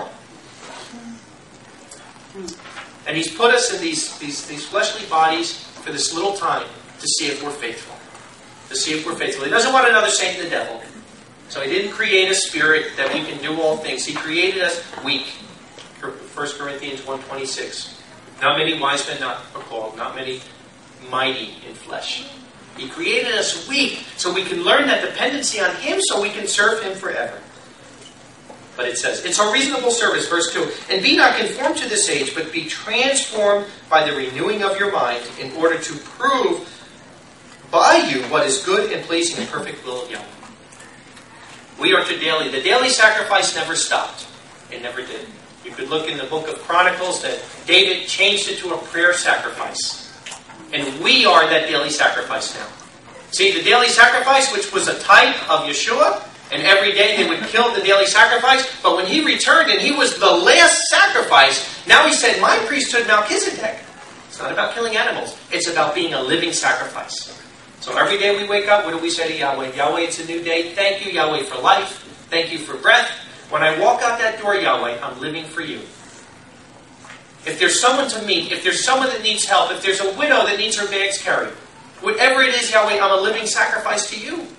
And He's put us in these fleshly bodies for this little time to see if we're faithful. To see if we're faithful. He doesn't want another Satan the devil. So He didn't create a spirit that we can do all things. He created us weak. 1 Corinthians 1:26. Not many wise men are called. Not many mighty in flesh. He created us weak so we can learn that dependency on Him so we can serve Him forever. But it says, it's our reasonable service, verse 2. And be not conformed to this age, but be transformed by the renewing of your mind in order to prove by you what is good and pleasing and perfect will of Yahweh. We are to daily. The daily sacrifice never stopped. It never did. You could look in the book of Chronicles that David changed it to a prayer sacrifice. And we are that daily sacrifice now. See, the daily sacrifice, which was a type of Yeshua, and every day they would kill the daily sacrifice, but when He returned and He was the last sacrifice, now He said, my priesthood Melchizedek. It's not about killing animals. It's about being a living sacrifice. So every day we wake up, what do we say to Yahweh? Yahweh, it's a new day. Thank you, Yahweh, for life. Thank you for breath. When I walk out that door, Yahweh, I'm living for you. If there's someone to meet, if there's someone that needs help, if there's a widow that needs her bags carried, whatever it is, Yahweh, I'm a living sacrifice to you.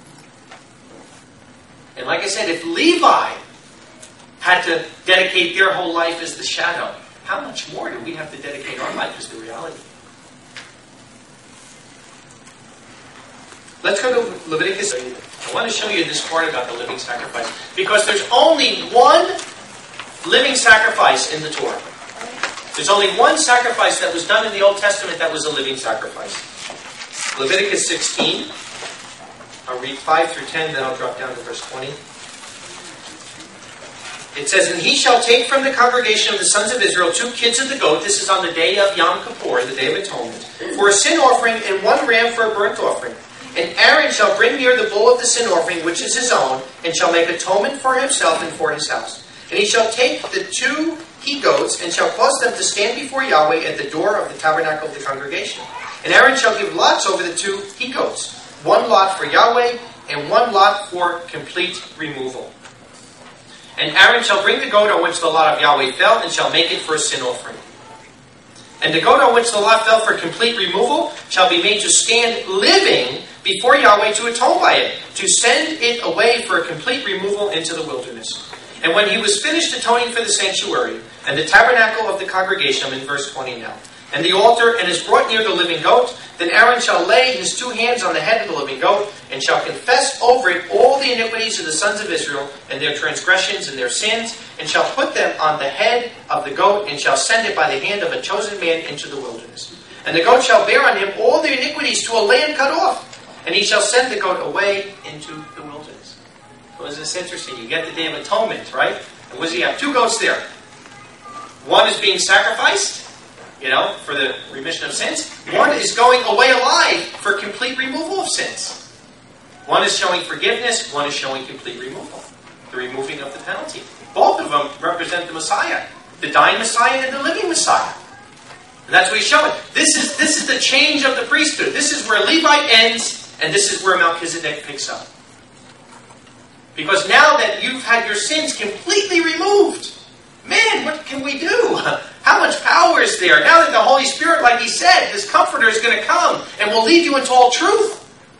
And like I said, if Levi had to dedicate their whole life as the shadow, how much more do we have to dedicate our life as the reality? Let's go to Leviticus. I want to show you this part about the living sacrifice. Because there's only one living sacrifice in the Torah. There's only one sacrifice that was done in the Old Testament that was a living sacrifice. Leviticus 16. I'll read 5 through 10, then I'll drop down to verse 20. It says, and he shall take from the congregation of the sons of Israel 2 kids of the goat. This is on the day of Yom Kippur, the Day of Atonement, for a sin offering, and 1 ram for a burnt offering. And Aaron shall bring near the bull of the sin offering, which is his own, and shall make atonement for himself and for his house. And he shall take the 2 he-goats, and shall cause them to stand before Yahweh at the door of the tabernacle of the congregation. And Aaron shall give lots over the 2 he-goats, 1 lot for Yahweh, and 1 lot for complete removal. And Aaron shall bring the goat on which the lot of Yahweh fell, and shall make it for a sin offering. And the goat on which the lot fell for complete removal shall be made to stand living before Yahweh to atone by it, to send it away for a complete removal into the wilderness. And when he was finished atoning for the sanctuary, and the tabernacle of the congregation, I'm in verse 20 now, and the altar, and is brought near the living goat, then Aaron shall lay his 2 hands on the head of the living goat, and shall confess over it all the iniquities of the sons of Israel, and their transgressions and their sins, and shall put them on the head of the goat, and shall send it by the hand of a chosen man into the wilderness. And the goat shall bear on him all their iniquities to a land cut off, and he shall send the goat away into the wilderness. So isn't this interesting? You get the Day of Atonement, right? And what does he have? 2 goats there. One is being sacrificed, for the remission of sins. One is going away alive for complete removal of sins. One is showing forgiveness. One is showing complete removal. The removing of the penalty. Both of them represent the Messiah. The dying Messiah and the living Messiah. And that's what he's showing. This is the change of the priesthood. This is where Levi ends, and this is where Melchizedek picks up. Because now that you've had your sins completely removed, man, what can we do? How much power is there? Now that the Holy Spirit, like he said, this Comforter is going to come and will lead you into all truth.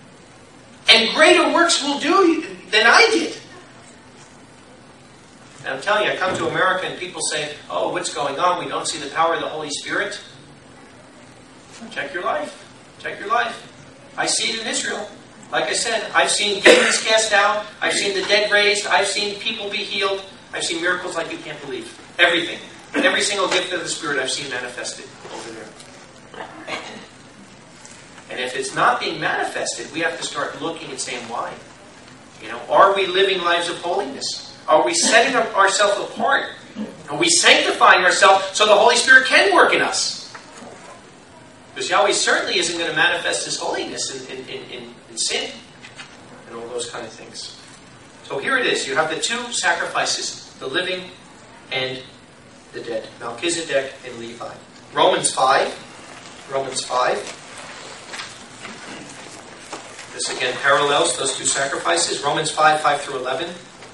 And greater works will do than I did. And I'm telling you, I come to America and people say, oh, what's going on? We don't see the power of the Holy Spirit. Check your life. Check your life. I see it in Israel. Like I said, I've seen demons cast out. I've seen the dead raised. I've seen people be healed. I've seen miracles like you can't believe. Everything. Every single gift of the Spirit I've seen manifested over there. And if it's not being manifested, we have to start looking and saying, why? Are we living lives of holiness? Are we setting ourselves apart? Are we sanctifying ourselves so the Holy Spirit can work in us? Because Yahweh certainly isn't going to manifest His holiness in sin and all those kind of things. So here it is. You have the 2 sacrifices, the living and the dead. Melchizedek and Levi. Romans 5. Romans 5. This again parallels those two sacrifices. Romans 5, 5 through 11.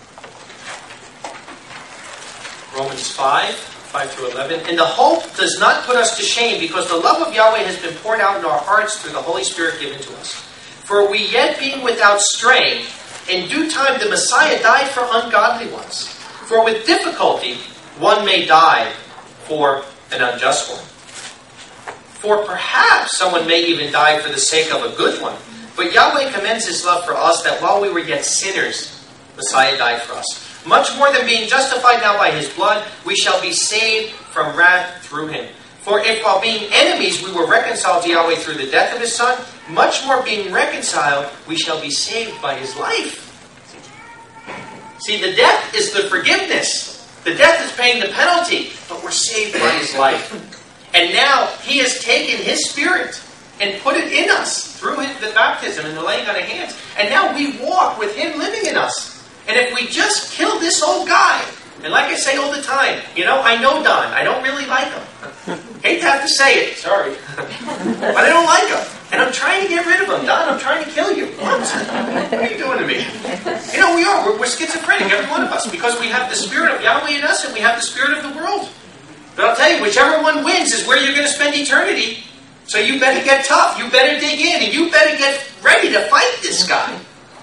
Romans 5, 5 through 11. And the hope does not put us to shame, because the love of Yahweh has been poured out in our hearts through the Holy Spirit given to us. For we yet being without strength, in due time the Messiah died for ungodly ones. For with difficulty one may die for an unjust one. For perhaps someone may even die for the sake of a good one. But Yahweh commends His love for us, that while we were yet sinners, Messiah died for us. Much more than being justified now by His blood, we shall be saved from wrath through Him. For if while being enemies we were reconciled to Yahweh through the death of His Son, much more being reconciled, we shall be saved by His life. See, the death is the forgiveness. The death is paying the penalty, but we're saved by His life. And now He has taken His Spirit and put it in us through the baptism and the laying on of hands. And now we walk with Him living in us. And if we just kill this old guy, and like I say all the time, I know Don. I don't really like him. Hate to have to say it, sorry. But I don't like him. And I'm trying to get rid of him. Don, I'm trying to kill you. What are you doing to me? We are. We're schizophrenic, every one of us, because we have the Spirit of Yahweh in us and we have the Spirit of the world. But I'll tell you, whichever one wins is where you're going to spend eternity. So you better get tough. You better dig in. And you better get ready to fight this guy.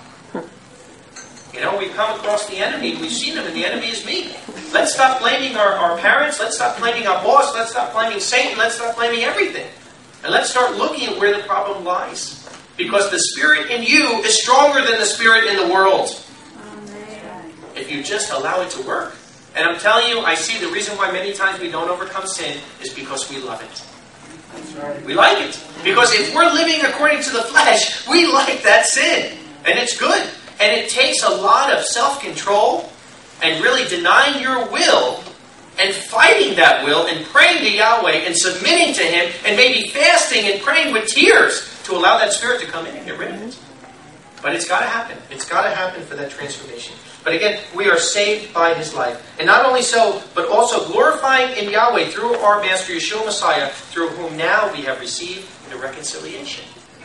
We come across the enemy. We've seen him, and the enemy is me. Let's stop blaming our parents. Let's stop blaming our boss. Let's stop blaming Satan. Let's stop blaming everything. And let's start looking at where the problem lies. Because the Spirit in you is stronger than the Spirit in the world. Amen. If you just allow it to work. And I'm telling you, I see the reason why many times we don't overcome sin is because we love it. That's right. We like it. Because if we're living according to the flesh, we like that sin. And it's good. And it takes a lot of self-control and really denying your will and fighting that will and praying to Yahweh and submitting to Him and maybe fasting and praying with tears to allow that Spirit to come in and get rid of it. But it's got to happen. It's got to happen for that transformation. But again, we are saved by His life. And not only so, but also glorifying in Yahweh through our Master Yeshua Messiah, through whom now we have received the reconciliation.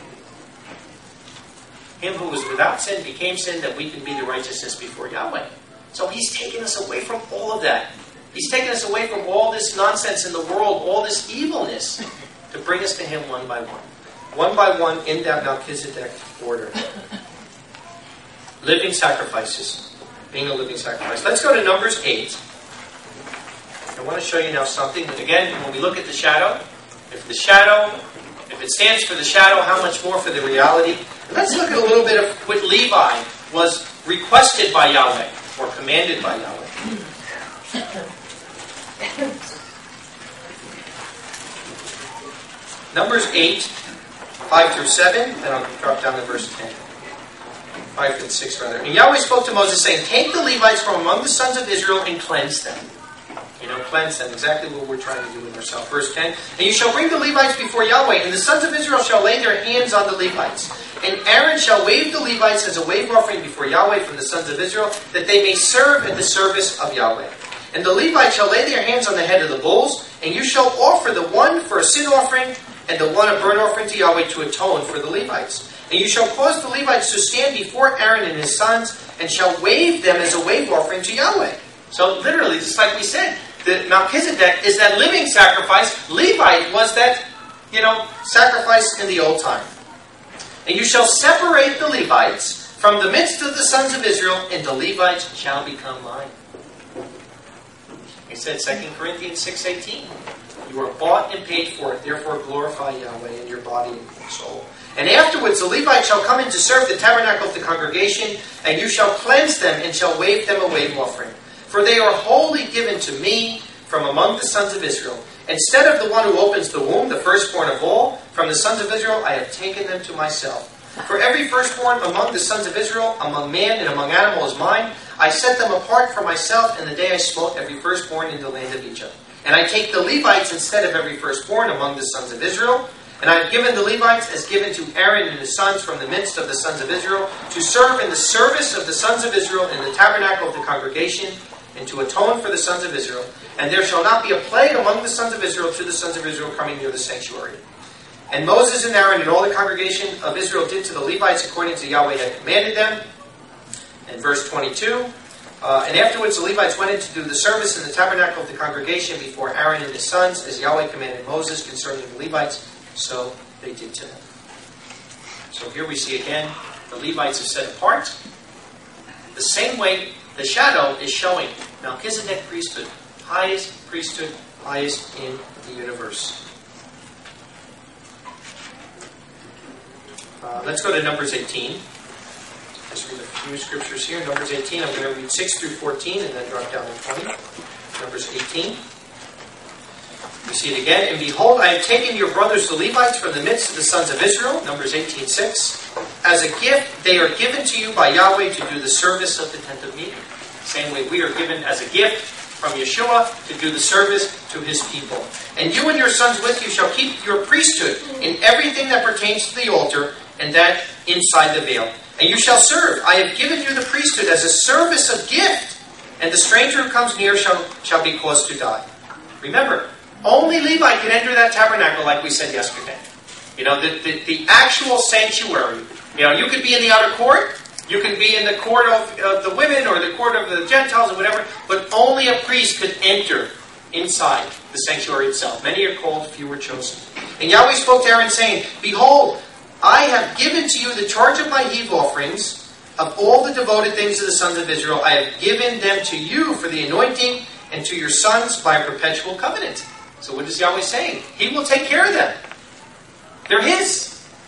Him who was without sin became sin that we can be the righteousness before Yahweh. So He's taken us away from all of that. He's taken us away from all this nonsense in the world, all this evilness, to bring us to Him one by one. One by one in that Melchizedek order. Living sacrifices. Being a living sacrifice. Let's go to Numbers 8. I want to show you now something. Again, when we look at the shadow, if it stands for the shadow, how much more for the reality? Let's look at a little bit of what Levi was requested by Yahweh, or commanded by Yahweh. Numbers 8, 5 through 7, and I'll drop down to verse 10. 5 and 6 rather. And Yahweh spoke to Moses, saying, "Take the Levites from among the sons of Israel and cleanse them." Cleanse them. Exactly what we're trying to do with ourselves. Verse 10. "And you shall bring the Levites before Yahweh, and the sons of Israel shall lay their hands on the Levites. And Aaron shall wave the Levites as a wave offering before Yahweh from the sons of Israel, that they may serve at the service of Yahweh. And the Levites shall lay their hands on the head of the bulls, and you shall offer the one for a sin offering, and the one a burnt offering to Yahweh to atone for the Levites. And you shall cause the Levites to stand before Aaron and his sons, and shall wave them as a wave offering to Yahweh." So literally, just like we said, the Melchizedek is that living sacrifice. Levite was that, sacrifice in the old time. "And you shall separate the Levites from the midst of the sons of Israel, and the Levites shall become mine." He said, 2 Corinthians 6:18. "You are bought and paid for it, therefore glorify Yahweh in your body and soul. And afterwards the Levites shall come in to serve the tabernacle of the congregation, and you shall cleanse them and shall wave them a wave offering. For they are wholly given to me from among the sons of Israel. Instead of the one who opens the womb, the firstborn of all, from the sons of Israel, I have taken them to myself. For every firstborn among the sons of Israel, among man and among animal is mine. I set them apart for myself in the day I smote every firstborn in the land of Egypt. And I take the Levites instead of every firstborn among the sons of Israel. And I have given the Levites as given to Aaron and his sons from the midst of the sons of Israel, to serve in the service of the sons of Israel in the tabernacle of the congregation. and to atone for the sons of Israel. And there shall not be a plague among the sons of Israel to the sons of Israel coming near the sanctuary. And Moses and Aaron and all the congregation of Israel did to the Levites according to Yahweh had commanded them. And verse 22, and afterwards the Levites went in to do the service in the tabernacle of the congregation before Aaron and his sons, as Yahweh commanded Moses concerning the Levites, so they did to them. So here we see again, the Levites are set apart. The same way the shadow is showing Melchizedek priesthood, highest in the universe. Let's go to Numbers 18. Let's read a few scriptures here. Numbers 18, I'm going to read 6 through 14 and then drop down to 20. Numbers 18. We see it again. And behold, I have taken your brothers the Levites from the midst of the sons of Israel. Numbers 18:6. As a gift, they are given to you by Yahweh to do the service of the tent of meeting. Same way we are given as a gift from Yeshua to do the service to his people. And you and your sons with you shall keep your priesthood in everything that pertains to the altar, and that inside the veil. And you shall serve. I have given you the priesthood as a service of gift, and the stranger who comes near shall be caused to die. Remember, only Levi can enter that tabernacle, like we said yesterday. You know, the actual sanctuary. You know, you could be in the outer court, you can be in the court of the women, or the court of the Gentiles, or whatever, but only a priest could enter inside the sanctuary itself. Many are called, few are chosen. And Yahweh spoke to Aaron, saying, Behold, I have given to you the charge of my heave offerings, of all the devoted things of the sons of Israel. I have given them to you for the anointing, and to your sons by a perpetual covenant. So what is Yahweh saying? He will take care of them. They're his.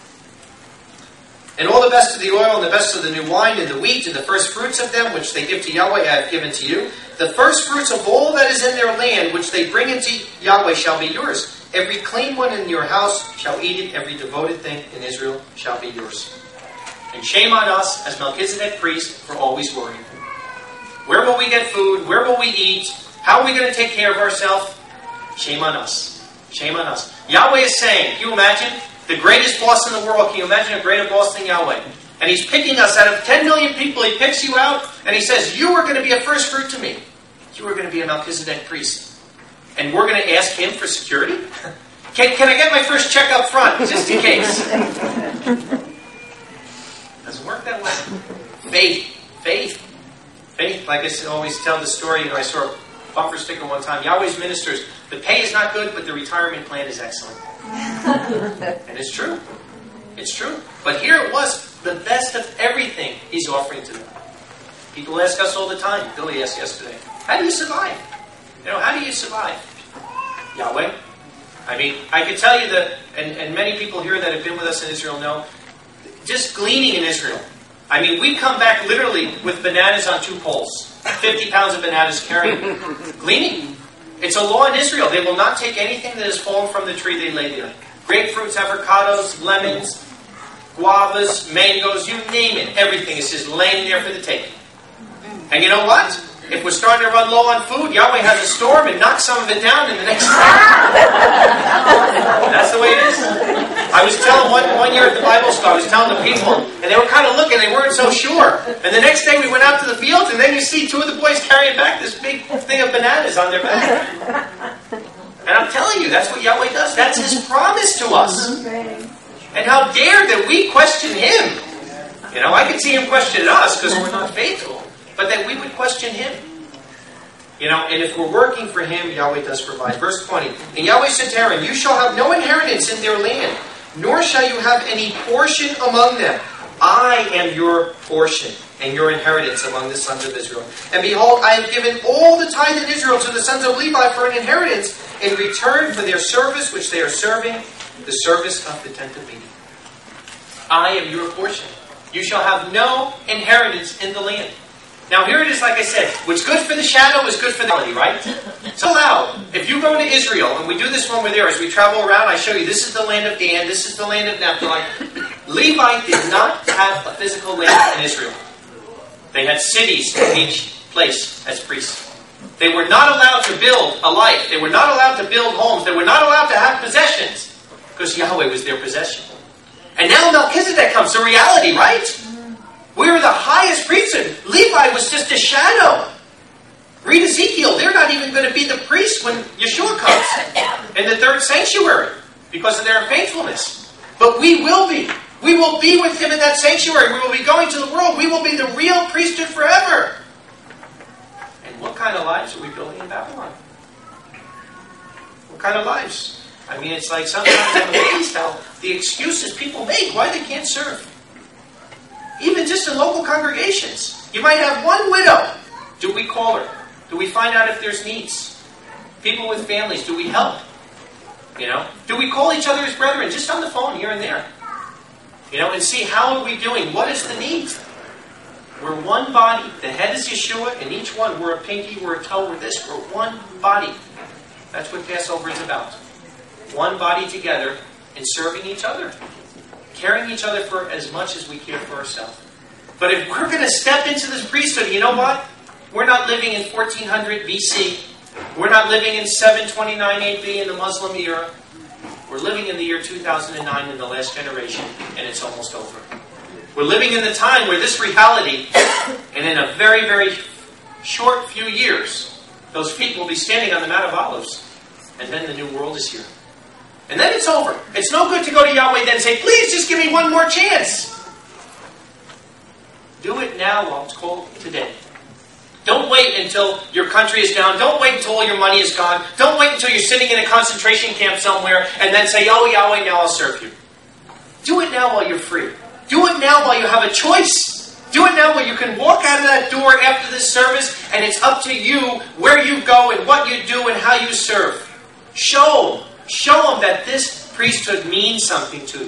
And all the best of the oil, and the best of the new wine, and the wheat, and the first fruits of them, which they give to Yahweh, I have given to you. The first fruits of all that is in their land, which they bring into Yahweh, shall be yours. Every clean one in your house shall eat it. Every devoted thing in Israel shall be yours. And shame on us, as Melchizedek priest, for always worrying. Where will we get food? Where will we eat? How are we going to take care of ourselves? Shame on us. Shame on us. Yahweh is saying, can you imagine? The greatest boss in the world. Can you imagine a greater boss than Yahweh? And he's picking us out of 10 million people. He picks you out and he says, you are going to be a first fruit to me. You are going to be a Melchizedek priest. And we're going to ask him for security? Can I get my first check up front, just in case? Doesn't work that way. Faith. Like I always tell the story, I saw a bumper sticker one time. Yahweh's ministers, the pay is not good, but the retirement plan is excellent. And it's true. It's true. But here it was, the best of everything he's offering to them. People ask us all the time. Billy asked yesterday, how do you survive? How do you survive? Yahweh. I mean, I can tell you that, and many people here that have been with us in Israel know, just gleaning in Israel. I mean, we come back literally with bananas on 2 poles. 50 pounds of bananas carried. Gleaning. It's a law in Israel. They will not take anything that has fallen from the tree they lay there. Grapefruits, avocados, lemons, guavas, mangoes, you name it. Everything is just laying there for the taking. And you know what? If we're starting to run low on food, Yahweh has a storm and knocks some of it down in the next day. That's the way it is. I was telling one year at the Bible school, I was telling the people, and they were kind of looking, they weren't so sure. And the next day we went out to the fields, and then you see 2 of the boys carrying back this big thing of bananas on their back. And I'm telling you, that's what Yahweh does. That's his promise to us. And how dare that we question him. I could see him question us because we're not faithful. But that we would question him. And if we're working for him, Yahweh does provide. Verse 20. And Yahweh said to Aaron, you shall have no inheritance in their land, nor shall you have any portion among them. I am your portion and your inheritance among the sons of Israel. And behold, I have given all the tithe in Israel to the sons of Levi for an inheritance in return for their service which they are serving, the service of the tent of meeting. I am your portion. You shall have no inheritance in the land. Now here it is, like I said, what's good for the shadow is good for the reality, right? So now, if you go to Israel, and we do this when we're there, as we travel around, I show you, this is the land of Dan, this is the land of Naphtali. Levi did not have a physical land in Israel. They had cities in each place as priests. They were not allowed to build a life. They were not allowed to build homes. They were not allowed to have possessions, because Yahweh was their possession. And now Melchizedek comes, the reality, right? We're the highest priesthood. Levi was just a shadow. Read Ezekiel. They're not even going to be the priests when Yeshua comes in the third sanctuary because of their unfaithfulness. But we will be. We will be with him in that sanctuary. We will be going to the world. We will be the real priesthood forever. And what kind of lives are we building in Babylon? What kind of lives? I mean, it's like sometimes I'm amazed how the excuses people make why they can't serve. Even just in local congregations. You might have one widow. Do we call her? Do we find out if there's needs? People with families, do we help? Do we call each other as brethren just on the phone here and there? And see how are we doing? What is the need? We're one body. The head is Yeshua, and each one, we're a pinky, we're a toe, we're this. We're one body. That's what Passover is about. One body together and serving each other. Caring each other for as much as we care for ourselves. But if we're going to step into this priesthood, you know what? We're not living in 1400 BC. We're not living in 729 AD in the Muslim era. We're living in the year 2009 in the last generation, and it's almost over. We're living in the time where this reality, and in a very, very short few years, those feet will be standing on the Mount of Olives, and then the new world is here. And then it's over. It's no good to go to Yahweh then and say, please just give me one more chance. Do it now while it's called today. Don't wait until your country is down. Don't wait until all your money is gone. Don't wait until you're sitting in a concentration camp somewhere and then say, oh, Yahweh, now I'll serve you. Do it now while you're free. Do it now while you have a choice. Do it now while you can walk out of that door after this service and it's up to you where you go and what you do and how you serve. Show them that this priesthood means something to you.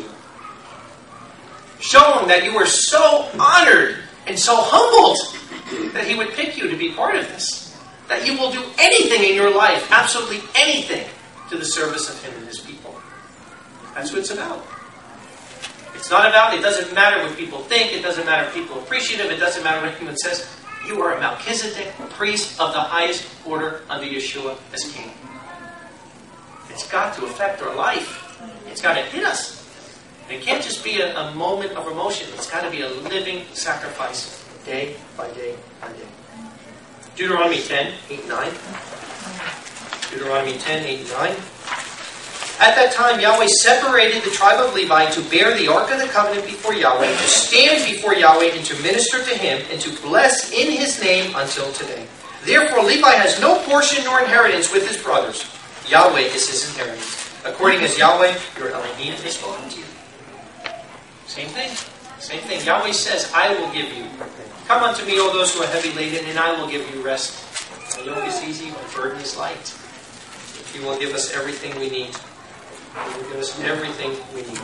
Show them that you are so honored and so humbled that he would pick you to be part of this. That you will do anything in your life, absolutely anything, to the service of him and his people. That's what it's about. It's not about, it doesn't matter what people think, it doesn't matter if people are appreciative, it doesn't matter what anyone says. You are a Melchizedek, priest of the highest order under Yeshua as king. It's got to affect our life. It's got to hit us. It can't just be a moment of emotion. It's got to be a living sacrifice, day by day by day. Deuteronomy 10, 8 and 9. Deuteronomy 10, 8 and 9. At that time, Yahweh separated the tribe of Levi to bear the Ark of the Covenant before Yahweh, to stand before Yahweh, and to minister to him, and to bless in his name until today. Therefore, Levi has no portion nor inheritance with his brothers. Yahweh is his inheritance, according as Yahweh, your Elohim, has spoken to you. Same thing. Same thing. Yahweh says, I will give you. Come unto me, all those who are heavy laden, and I will give you rest. My yoke is easy, my burden is light. He will give us everything we need. He will give us everything we need.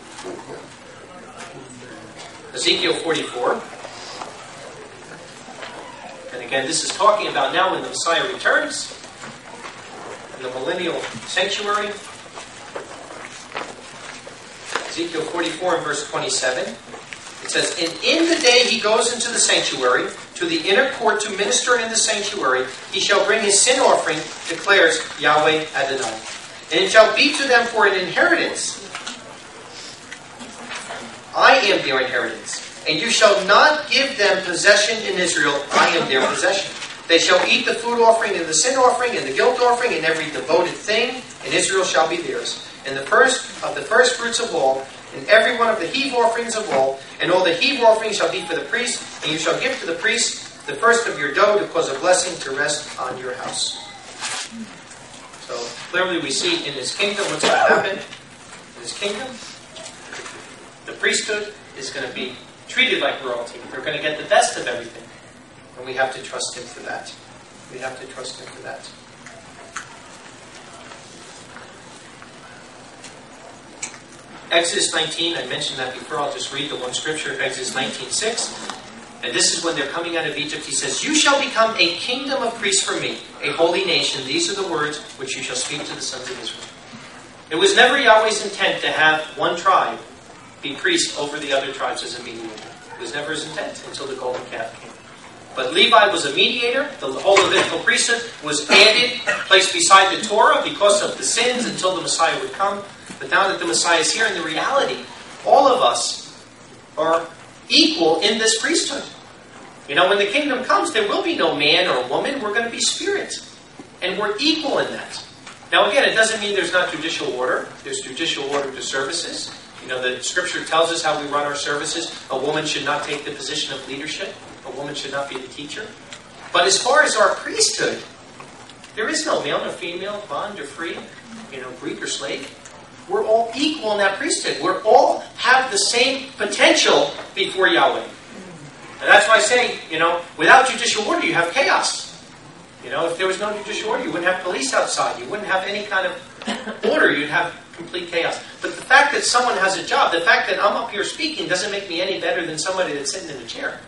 Ezekiel 44. And again, this is talking about now when the Messiah returns, in the millennial sanctuary. Ezekiel 44 and verse 27. It says, And in the day he goes into the sanctuary, to the inner court to minister in the sanctuary, he shall bring his sin offering, declares Yahweh Adonai. And it shall be to them for an inheritance. I am their inheritance. And you shall not give them possession in Israel. I am their possession. They shall eat the food offering and the sin offering and the guilt offering and every devoted thing, and Israel shall be theirs. And the first of the first fruits of all, and every one of the heave offerings of all, and all the heave offerings shall be for the priest, and you shall give to the priest the first of your dough to cause a blessing to rest on your house. So clearly we see in his kingdom what's going to happen. In his kingdom, the priesthood is going to be treated like royalty. They're going to get the best of everything. And we have to trust him for that. We have to trust him for that. Exodus 19, I mentioned that before. I'll just read the one scripture, Exodus 19:6. And this is when they're coming out of Egypt. He says, You shall become a kingdom of priests for me, a holy nation. These are the words which you shall speak to the sons of Israel. It was never Yahweh's intent to have one tribe be priest over the other tribes as a mediator. It was never his intent until the golden calf came. But Levi was a mediator. The whole Levitical priesthood was added, placed beside the Torah because of the sins until the Messiah would come. But now that the Messiah is here, in the reality, all of us are equal in this priesthood. When the kingdom comes, there will be no man or woman. We're going to be spirit. And we're equal in that. Now again, it doesn't mean there's not judicial order. There's judicial order to services. The Scripture tells us how we run our services. A woman should not take the position of leadership. A woman should not be the teacher. But as far as our priesthood, there is no male nor female, bond or free, Greek or slave. We're all equal in that priesthood. We all have the same potential before Yahweh. And that's why I say, without judicial order, you have chaos. If there was no judicial order, you wouldn't have police outside. You wouldn't have any kind of order. You'd have complete chaos. But the fact that someone has a job, the fact that I'm up here speaking doesn't make me any better than somebody that's sitting in a chair.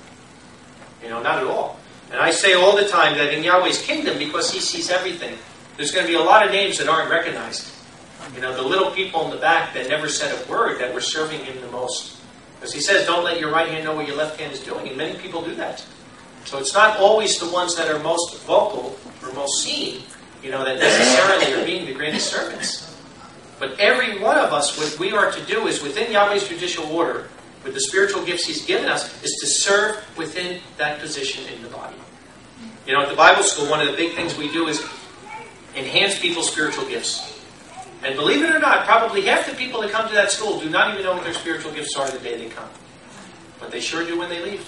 Not at all. And I say all the time that in Yahweh's kingdom, because He sees everything, there's going to be a lot of names that aren't recognized. The little people in the back that never said a word that were serving Him the most. Because He says, don't let your right hand know what your left hand is doing. And many people do that. So it's not always the ones that are most vocal or most seen, that necessarily are being the greatest servants. But every one of us, what we are to do is within Yahweh's judicial order, with the spiritual gifts He's given us, is to serve within that position in the body. At the Bible school, one of the big things we do is enhance people's spiritual gifts. And believe it or not, probably half the people that come to that school do not even know what their spiritual gifts are the day they come. But they sure do when they leave.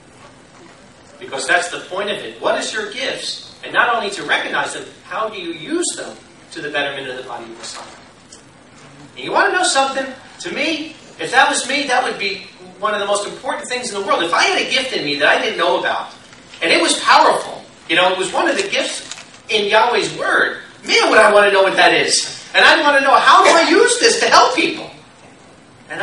Because that's the point of it. What is your gifts? And not only to recognize them, how do you use them to the betterment of the body of Messiah? And you want to know something? To me, if that was me, that would be one of the most important things in the world. If I had a gift in me that I didn't know about, and it was powerful, it was one of the gifts in Yahweh's Word, man, would I want to know what that is. And I want to know, how do I use this to help people? And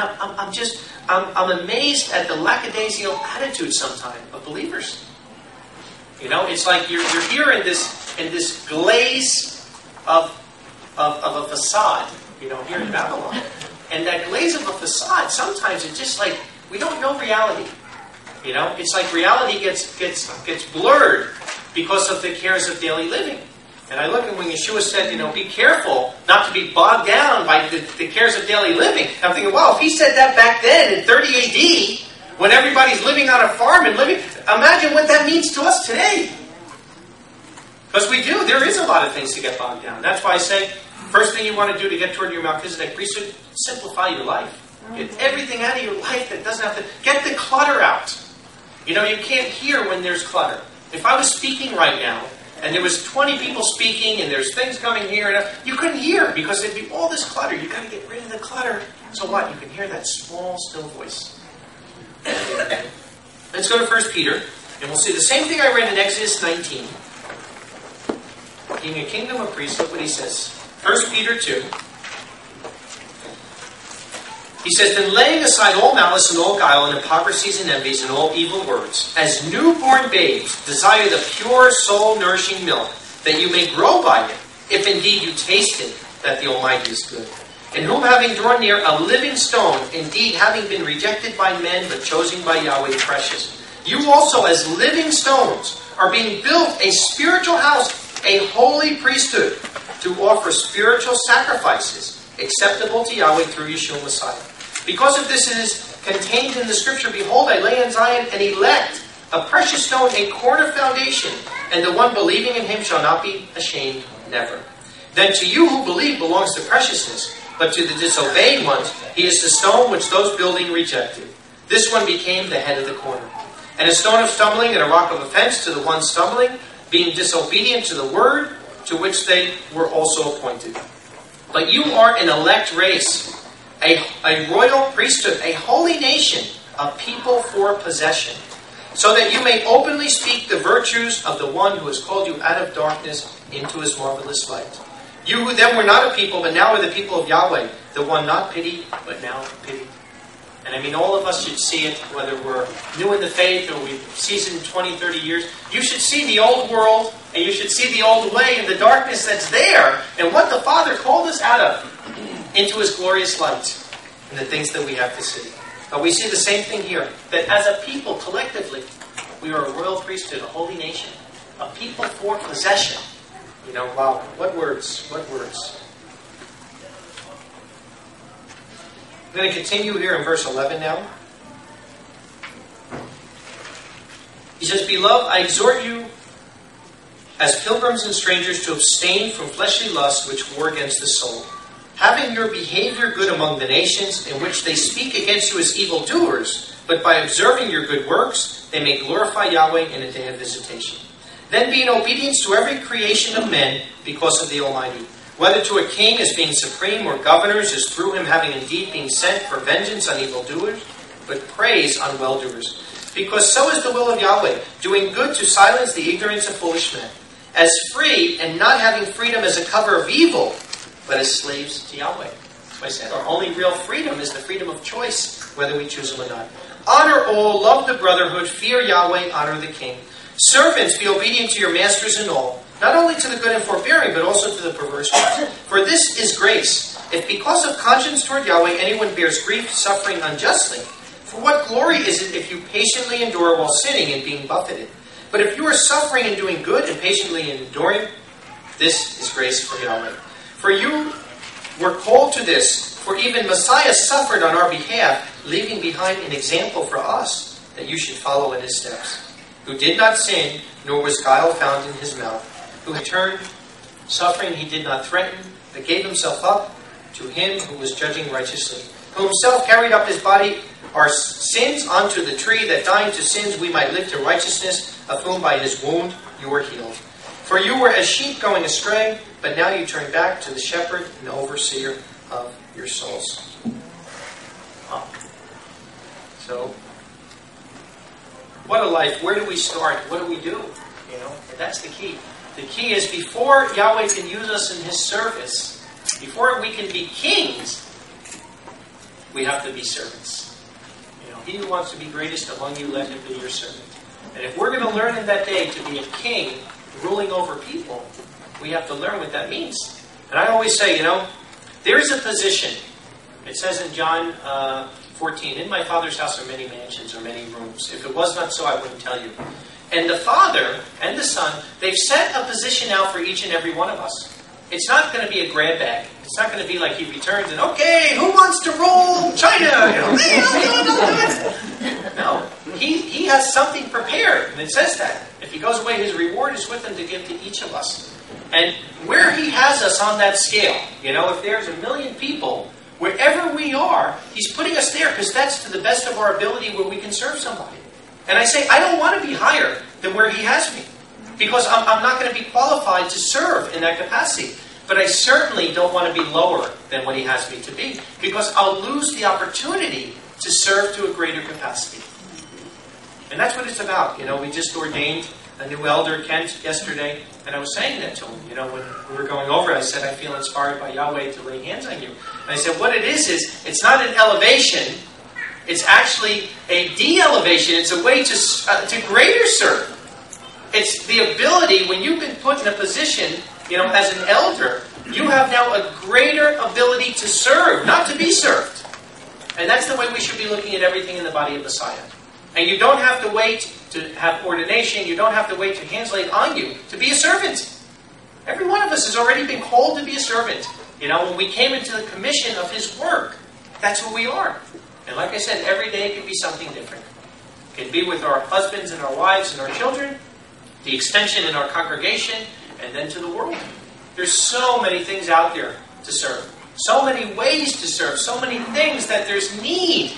I'm amazed at the lackadaisical attitude sometimes of believers. It's like you're here in this glaze of a facade, here in Babylon. And that glaze of a facade, sometimes it's just like, we don't know reality. It's like reality gets blurred because of the cares of daily living. And I look at when Yeshua said, be careful not to be bogged down by the cares of daily living. I'm thinking, wow, if He said that back then in 30 AD, when everybody's living on a farm and imagine what that means to us today. Because we do. There is a lot of things to get bogged down. That's why I say, first thing you want to do to get toward your Melchizedek priesthood, simplify your life. Get everything out of your life that doesn't have to... Get the clutter out. You can't hear when there's clutter. If I was speaking right now, and there was 20 people speaking, and there's things coming here, and you couldn't hear, because there'd be all this clutter. You've got to get rid of the clutter. So what? You can hear that small, still voice. Let's go to 1 Peter, and we'll see the same thing I read in Exodus 19. Being a kingdom of priests, look what he says. 1 Peter 2. He says, then laying aside all malice and all guile and hypocrisies and envies and all evil words, as newborn babes desire the pure soul-nourishing milk, that you may grow by it, if indeed you tasted that the Almighty is good. In whom having drawn near a living stone, indeed having been rejected by men, but chosen by Yahweh precious, you also as living stones are being built a spiritual house, a holy priesthood, to offer spiritual sacrifices, acceptable to Yahweh through Yeshua Messiah. Because of this it is contained in the Scripture, behold, I lay in Zion an elect, a precious stone, a corner foundation, and the one believing in Him shall not be ashamed, never. Then to you who believe belongs the preciousness, but to the disobeyed ones, he is the stone which those building rejected. This one became the head of the corner. And a stone of stumbling and a rock of offense to the one stumbling, being disobedient to the word, to which they were also appointed. But you are an elect race, a royal priesthood, a holy nation, a people for possession, so that you may openly speak the virtues of the one who has called you out of darkness into His marvelous light. You who then were not a people, but now are the people of Yahweh, the one not pitied, but now pitied. And I mean, all of us should see it, whether we're new in the faith or we've seasoned 20, 30 years. You should see the old world, and you should see the old way and the darkness that's there, and what the Father called us out of into His glorious light, and the things that we have to see. But we see the same thing here, that as a people, collectively, we are a royal priesthood, a holy nation, a people for possession. Wow, what words, what words. I'm going to continue here in verse 11 now. He says, Beloved, I exhort you as pilgrims and strangers to abstain from fleshly lusts which war against the soul, having your behavior good among the nations, in which they speak against you as evildoers, but by observing your good works, they may glorify Yahweh in a day of visitation. Then be in obedience to every creation of men because of the Almighty, whether to a king as being supreme, or governors as through him having indeed been sent for vengeance on evildoers, but praise on well-doers. Because so is the will of Yahweh, doing good to silence the ignorance of foolish men, as free and not having freedom as a cover of evil, but as slaves to Yahweh. So I said, our only real freedom is the freedom of choice, whether we choose them or not. Honor all, love the brotherhood, fear Yahweh, honor the king. Servants, be obedient to your masters in all, not only to the good and forbearing, but also to the perverse ones. For this is grace, if because of conscience toward Yahweh anyone bears grief, suffering unjustly. For what glory is it if you patiently endure while sinning and being buffeted? But if you are suffering and doing good and patiently enduring, this is grace from Yahweh. For you were called to this, for even Messiah suffered on our behalf, leaving behind an example for us, that you should follow in his steps. Who did not sin, nor was guile found in his mouth. Who had turned suffering he did not threaten, but gave himself up to him who was judging righteously. Who himself carried up his body our sins onto the tree, that dying to sins we might live to righteousness, of whom by his wound you were healed. For you were as sheep going astray, but now you turn back to the shepherd and overseer of your souls. So, what a life. Where do we start? What do we do? That's the key. The key is before Yahweh can use us in his service, before we can be kings, we have to be servants. He who wants to be greatest among you, let him be your servant. And if we're going to learn in that day to be a king ruling over people, we have to learn what that means. And I always say, there is a position. It says in John 14, in my Father's house are many mansions or many rooms. If it was not so, I wouldn't tell you. And the Father and the Son, they've set a position out for each and every one of us. It's not going to be a grab bag. It's not going to be like he returns and, okay, who wants to rule China? No. He has something prepared, and it says that. If he goes away, his reward is with him to give to each of us. And where he has us on that scale, if there's 1 million people, wherever we are, he's putting us there because that's to the best of our ability where we can serve somebody. And I say, I don't want to be higher than where he has me, because I'm not going to be qualified to serve in that capacity. But I certainly don't want to be lower than what he has me to be, because I'll lose the opportunity to serve to a greater capacity. And that's what it's about. We just ordained a new elder, Kent, yesterday, and I was saying that to him. When we were going over, I said, I feel inspired by Yahweh to lay hands on you. And I said, what it is it's not an elevation. It's actually a de-elevation. It's a way to greater serve. It's the ability, when you've been put in a position, as an elder, you have now a greater ability to serve, not to be served. And that's the way we should be looking at everything in the body of Messiah. And you don't have to wait to have ordination. You don't have to wait to hands laid on you to be a servant. Every one of us has already been called to be a servant. When we came into the commission of his work, that's who we are. And like I said, every day can be something different. It can be with our husbands and our wives and our children, the extension in our congregation, and then to the world. There's so many things out there to serve. So many ways to serve. So many things that there's need.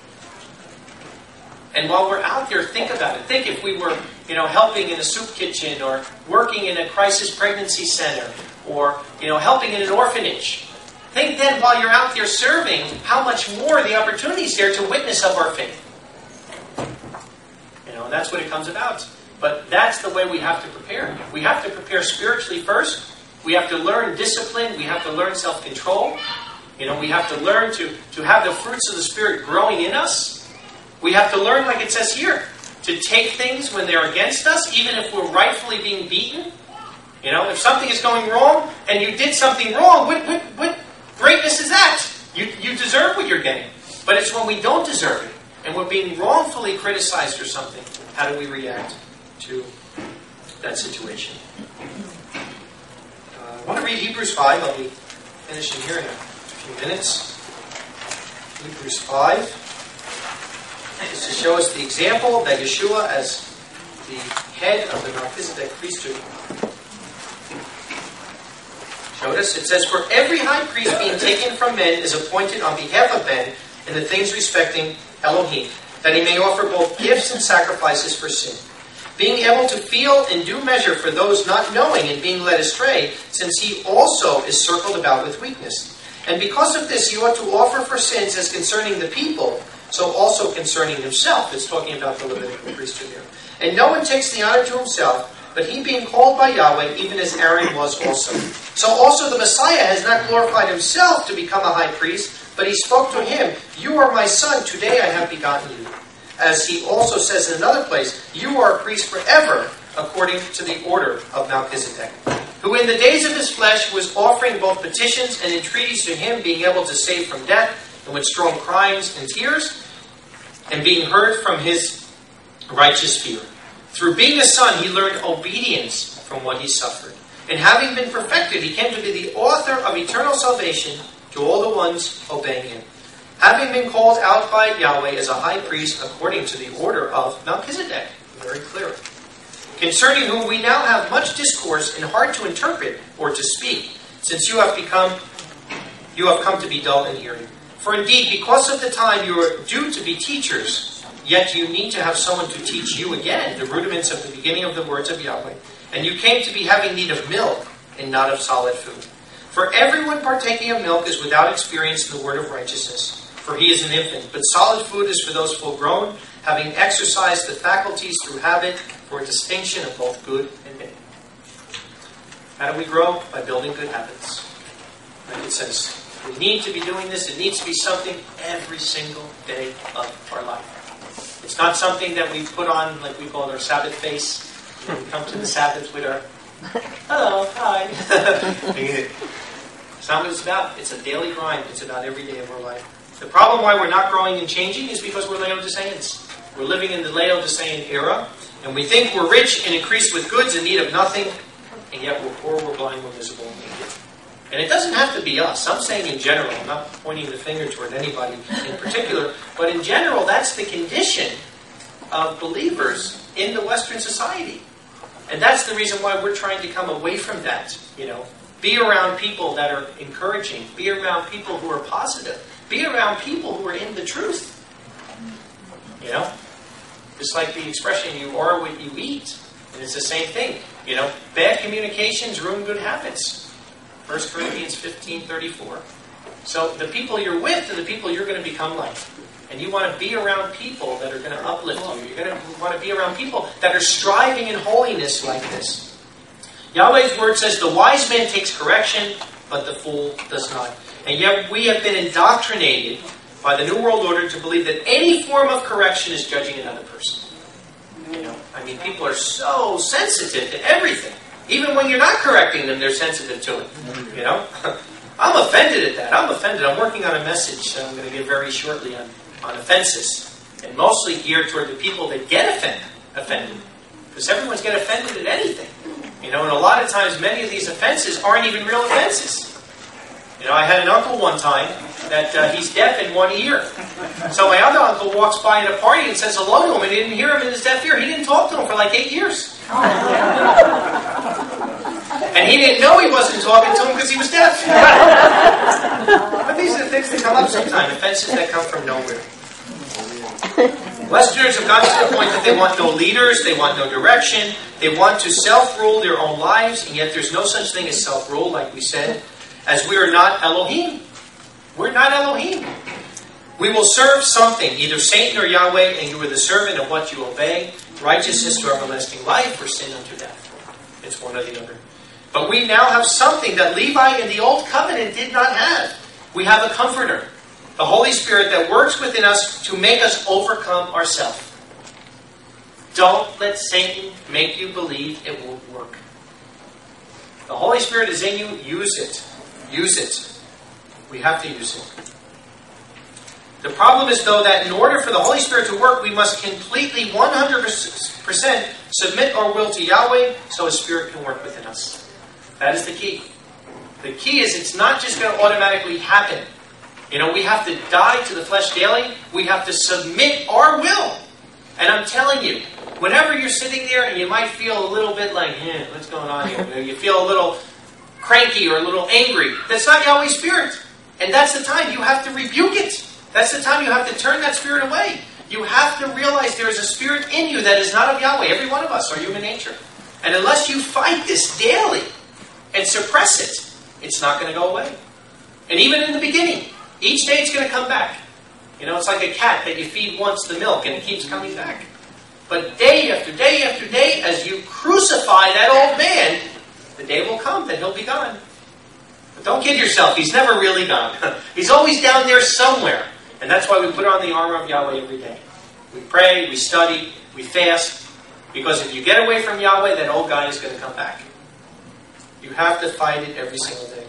And while we're out there, think about it. Think if we were, helping in a soup kitchen, or working in a crisis pregnancy center, or, helping in an orphanage. Think then, while you're out there serving, how much more the opportunities there to witness of our faith. And that's what it comes about. But that's the way we have to prepare. We have to prepare spiritually first. We have to learn discipline. We have to learn self-control. We have to learn to have the fruits of the Spirit growing in us. We have to learn, like it says here, to take things when they're against us, even if we're rightfully being beaten. If something is going wrong and you did something wrong, what greatness is that? You deserve what you're getting. But it's when we don't deserve it and we're being wrongfully criticized or something, how do we react to that situation? I want to read Hebrews 5. I'll be finishing here in a few minutes. Hebrews 5. Just to show us the example that Yeshua, as the head of the Melchizedek priesthood, showed us. It says, "For every high priest being taken from men is appointed on behalf of men in the things respecting Elohim, that he may offer both gifts and sacrifices for sin, being able to feel in due measure for those not knowing and being led astray, since he also is circled about with weakness. And because of this, he ought to offer for sins as concerning the people, so also concerning himself." It's talking about the Levitical priesthood here. "And no one takes the honor to himself, but he being called by Yahweh, even as Aaron was also. So also the Messiah has not glorified himself to become a high priest, but he spoke to him, 'You are my son, today I have begotten you.' As he also says in another place, 'You are a priest forever, according to the order of Melchizedek, who in the days of his flesh was offering both petitions and entreaties to him, being able to save from death, and with strong cries and tears, and being heard from his righteous fear. Through being a son, he learned obedience from what he suffered. And having been perfected, he came to be the author of eternal salvation to all the ones obeying him, having been called out by Yahweh as a high priest according to the order of Melchizedek." Very clear. "Concerning whom we now have much discourse and hard to interpret or to speak, since you have come to be dull in hearing. For indeed, because of the time you are due to be teachers, yet you need to have someone to teach you again the rudiments of the beginning of the words of Yahweh. And you came to be having need of milk and not of solid food. For everyone partaking of milk is without experience in the word of righteousness, for he is an infant. But solid food is for those full grown, having exercised the faculties through habit for a distinction of both good and bad." How do we grow? By building good habits. Like it says, we need to be doing this. It needs to be something every single day of our life. It's not something that we put on, like we call our Sabbath face. We come to the Sabbath with our, "Hello, hi." It's not what it's about. It's a daily grind. It's about every day of our life. The problem why we're not growing and changing is because we're Laodiceans. We're living in the Laodicean era, and we think we're rich and increased with goods in need of nothing, and yet we're poor, we're blind, we're miserable, and naked. And it doesn't have to be us. I'm saying in general. I'm not pointing the finger toward anybody in particular. But in general, that's the condition of believers in the Western society. And that's the reason why we're trying to come away from that. Be around people that are encouraging. Be around people who are positive. Be around people who are in the truth. Just like the expression, you are what you eat. And it's the same thing. Bad communications ruin good habits. 1 Corinthians 15:34. So the people you're with are the people you're going to become like. And you want to be around people that are going to uplift you. You're going to want to be around people that are striving in holiness like this. Yahweh's word says, "The wise man takes correction, but the fool does not." And yet we have been indoctrinated by the New World Order to believe that any form of correction is judging another person. People are so sensitive to everything. Even when you're not correcting them, they're sensitive to it. I'm offended at that. I'm offended. I'm working on a message that I'm going to give very shortly on offenses. And mostly geared toward the people that get offended. Because everyone's get offended at anything. And a lot of times many of these offenses aren't even real offenses. I had an uncle one time that he's deaf in one ear. So my other uncle walks by at a party and says hello to him, and he didn't hear him in his deaf ear. He didn't talk to him for like 8 years. And he didn't know he wasn't talking to him because he was deaf. But these are the things that come up sometimes, offenses that come from nowhere. Westerners have gotten to the point that they want no leaders, they want no direction, they want to self-rule their own lives, and yet there's no such thing as self-rule, like we said, as we are not Elohim. We're not Elohim. We will serve something, either Satan or Yahweh, and you are the servant of what you obey, righteousness to everlasting life, or sin unto death. It's one or the other. But we now have something that Levi in the Old Covenant did not have. We have a comforter, the Holy Spirit that works within us to make us overcome ourselves. Don't let Satan make you believe it won't work. The Holy Spirit is in you. Use it. Use it. We have to use it. The problem is, though, that in order for the Holy Spirit to work, we must completely, 100% submit our will to Yahweh so His Spirit can work within us. That is the key. The key is it's not just going to automatically happen. We have to die to the flesh daily. We have to submit our will. And I'm telling you, whenever you're sitting there and you might feel a little bit like, what's going on here? You feel a little cranky or a little angry. That's not Yahweh's Spirit. And that's the time you have to rebuke it. That's the time you have to turn that spirit away. You have to realize there is a spirit in you that is not of Yahweh. Every one of us are human nature. And unless you fight this daily and suppress it, it's not going to go away. And even in the beginning, each day it's going to come back. You know, it's like a cat that you feed once the milk and it keeps coming back. But day after day after day, as you crucify that old man, the day will come that he'll be gone. But don't kid yourself, he's never really gone. He's always down there somewhere. And that's why we put on the armor of Yahweh every day. We pray, we study, we fast. Because if you get away from Yahweh, that old guy is going to come back. You have to fight it every single day.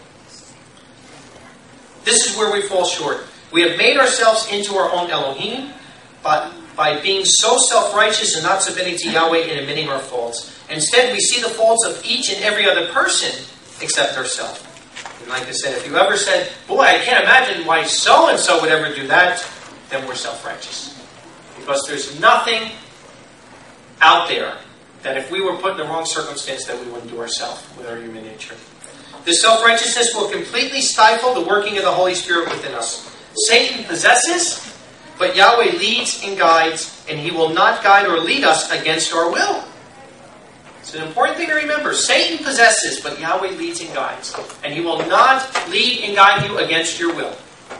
This is where we fall short. We have made ourselves into our own Elohim by being so self-righteous and not submitting to Yahweh and admitting our faults. Instead, we see the faults of each and every other person except ourselves. And like I said, if you ever said, boy, I can't imagine why so-and-so would ever do that, then we're self-righteous. Because there's nothing out there that if we were put in the wrong circumstance that we wouldn't do ourselves with our human nature. This self-righteousness will completely stifle the working of the Holy Spirit within us. Satan possesses, but Yahweh leads and guides, and he will not guide or lead us against our will. It's an important thing to remember. Satan possesses, but Yahweh leads and guides. And he will not lead and guide you against your will.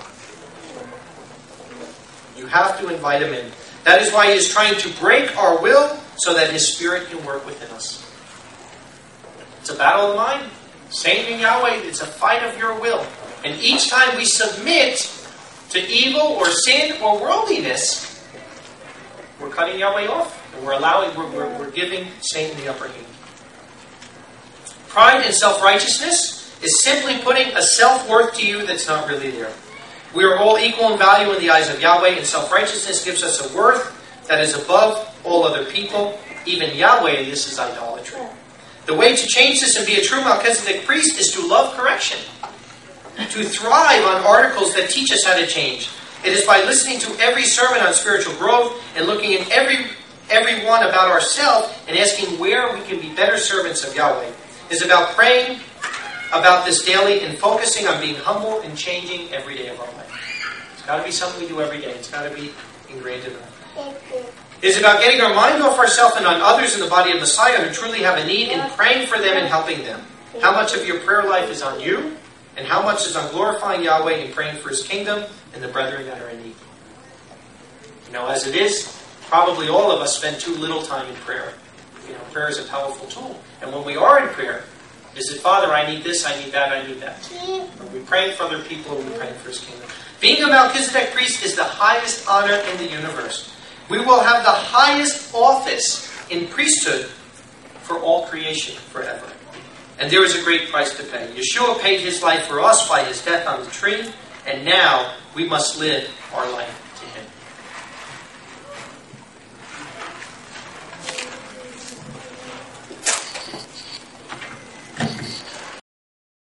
You have to invite him in. That is why he is trying to break our will so that his Spirit can work within us. It's a battle of the mind. Satan and Yahweh, it's a fight of your will. And each time we submit to evil or sin or worldliness, we're cutting Yahweh off. And we're giving Satan the upper hand. Pride and self-righteousness is simply putting a self-worth to you that's not really there. We are all equal in value in the eyes of Yahweh, and self-righteousness gives us a worth that is above all other people. Even Yahweh, this is idolatry. The way to change this and be a true Melchizedek priest is to love correction. To thrive on articles that teach us how to change. It is by listening to every sermon on spiritual growth and looking at every one about ourselves and asking where we can be better servants of Yahweh. It is about praying about this daily and focusing on being humble and changing every day of our life. It's got to be something we do every day. It's got to be ingrained in us. It is about getting our mind off ourselves and on others in the body of Messiah who truly have a need and praying for them and helping them. How much of your prayer life is on you and how much is on glorifying Yahweh and praying for his kingdom and the brethren that are in need. You know, as it is, probably all of us spend too little time in prayer. You know, prayer is a powerful tool. And when we are in prayer, is it, Father, I need this, I need that, I need that. Are we praying for other people or are we praying for his kingdom? Being a Melchizedek priest is the highest honor in the universe. We will have the highest office in priesthood for all creation forever. And there is a great price to pay. Yeshua paid his life for us by his death on the tree, and now we must live our life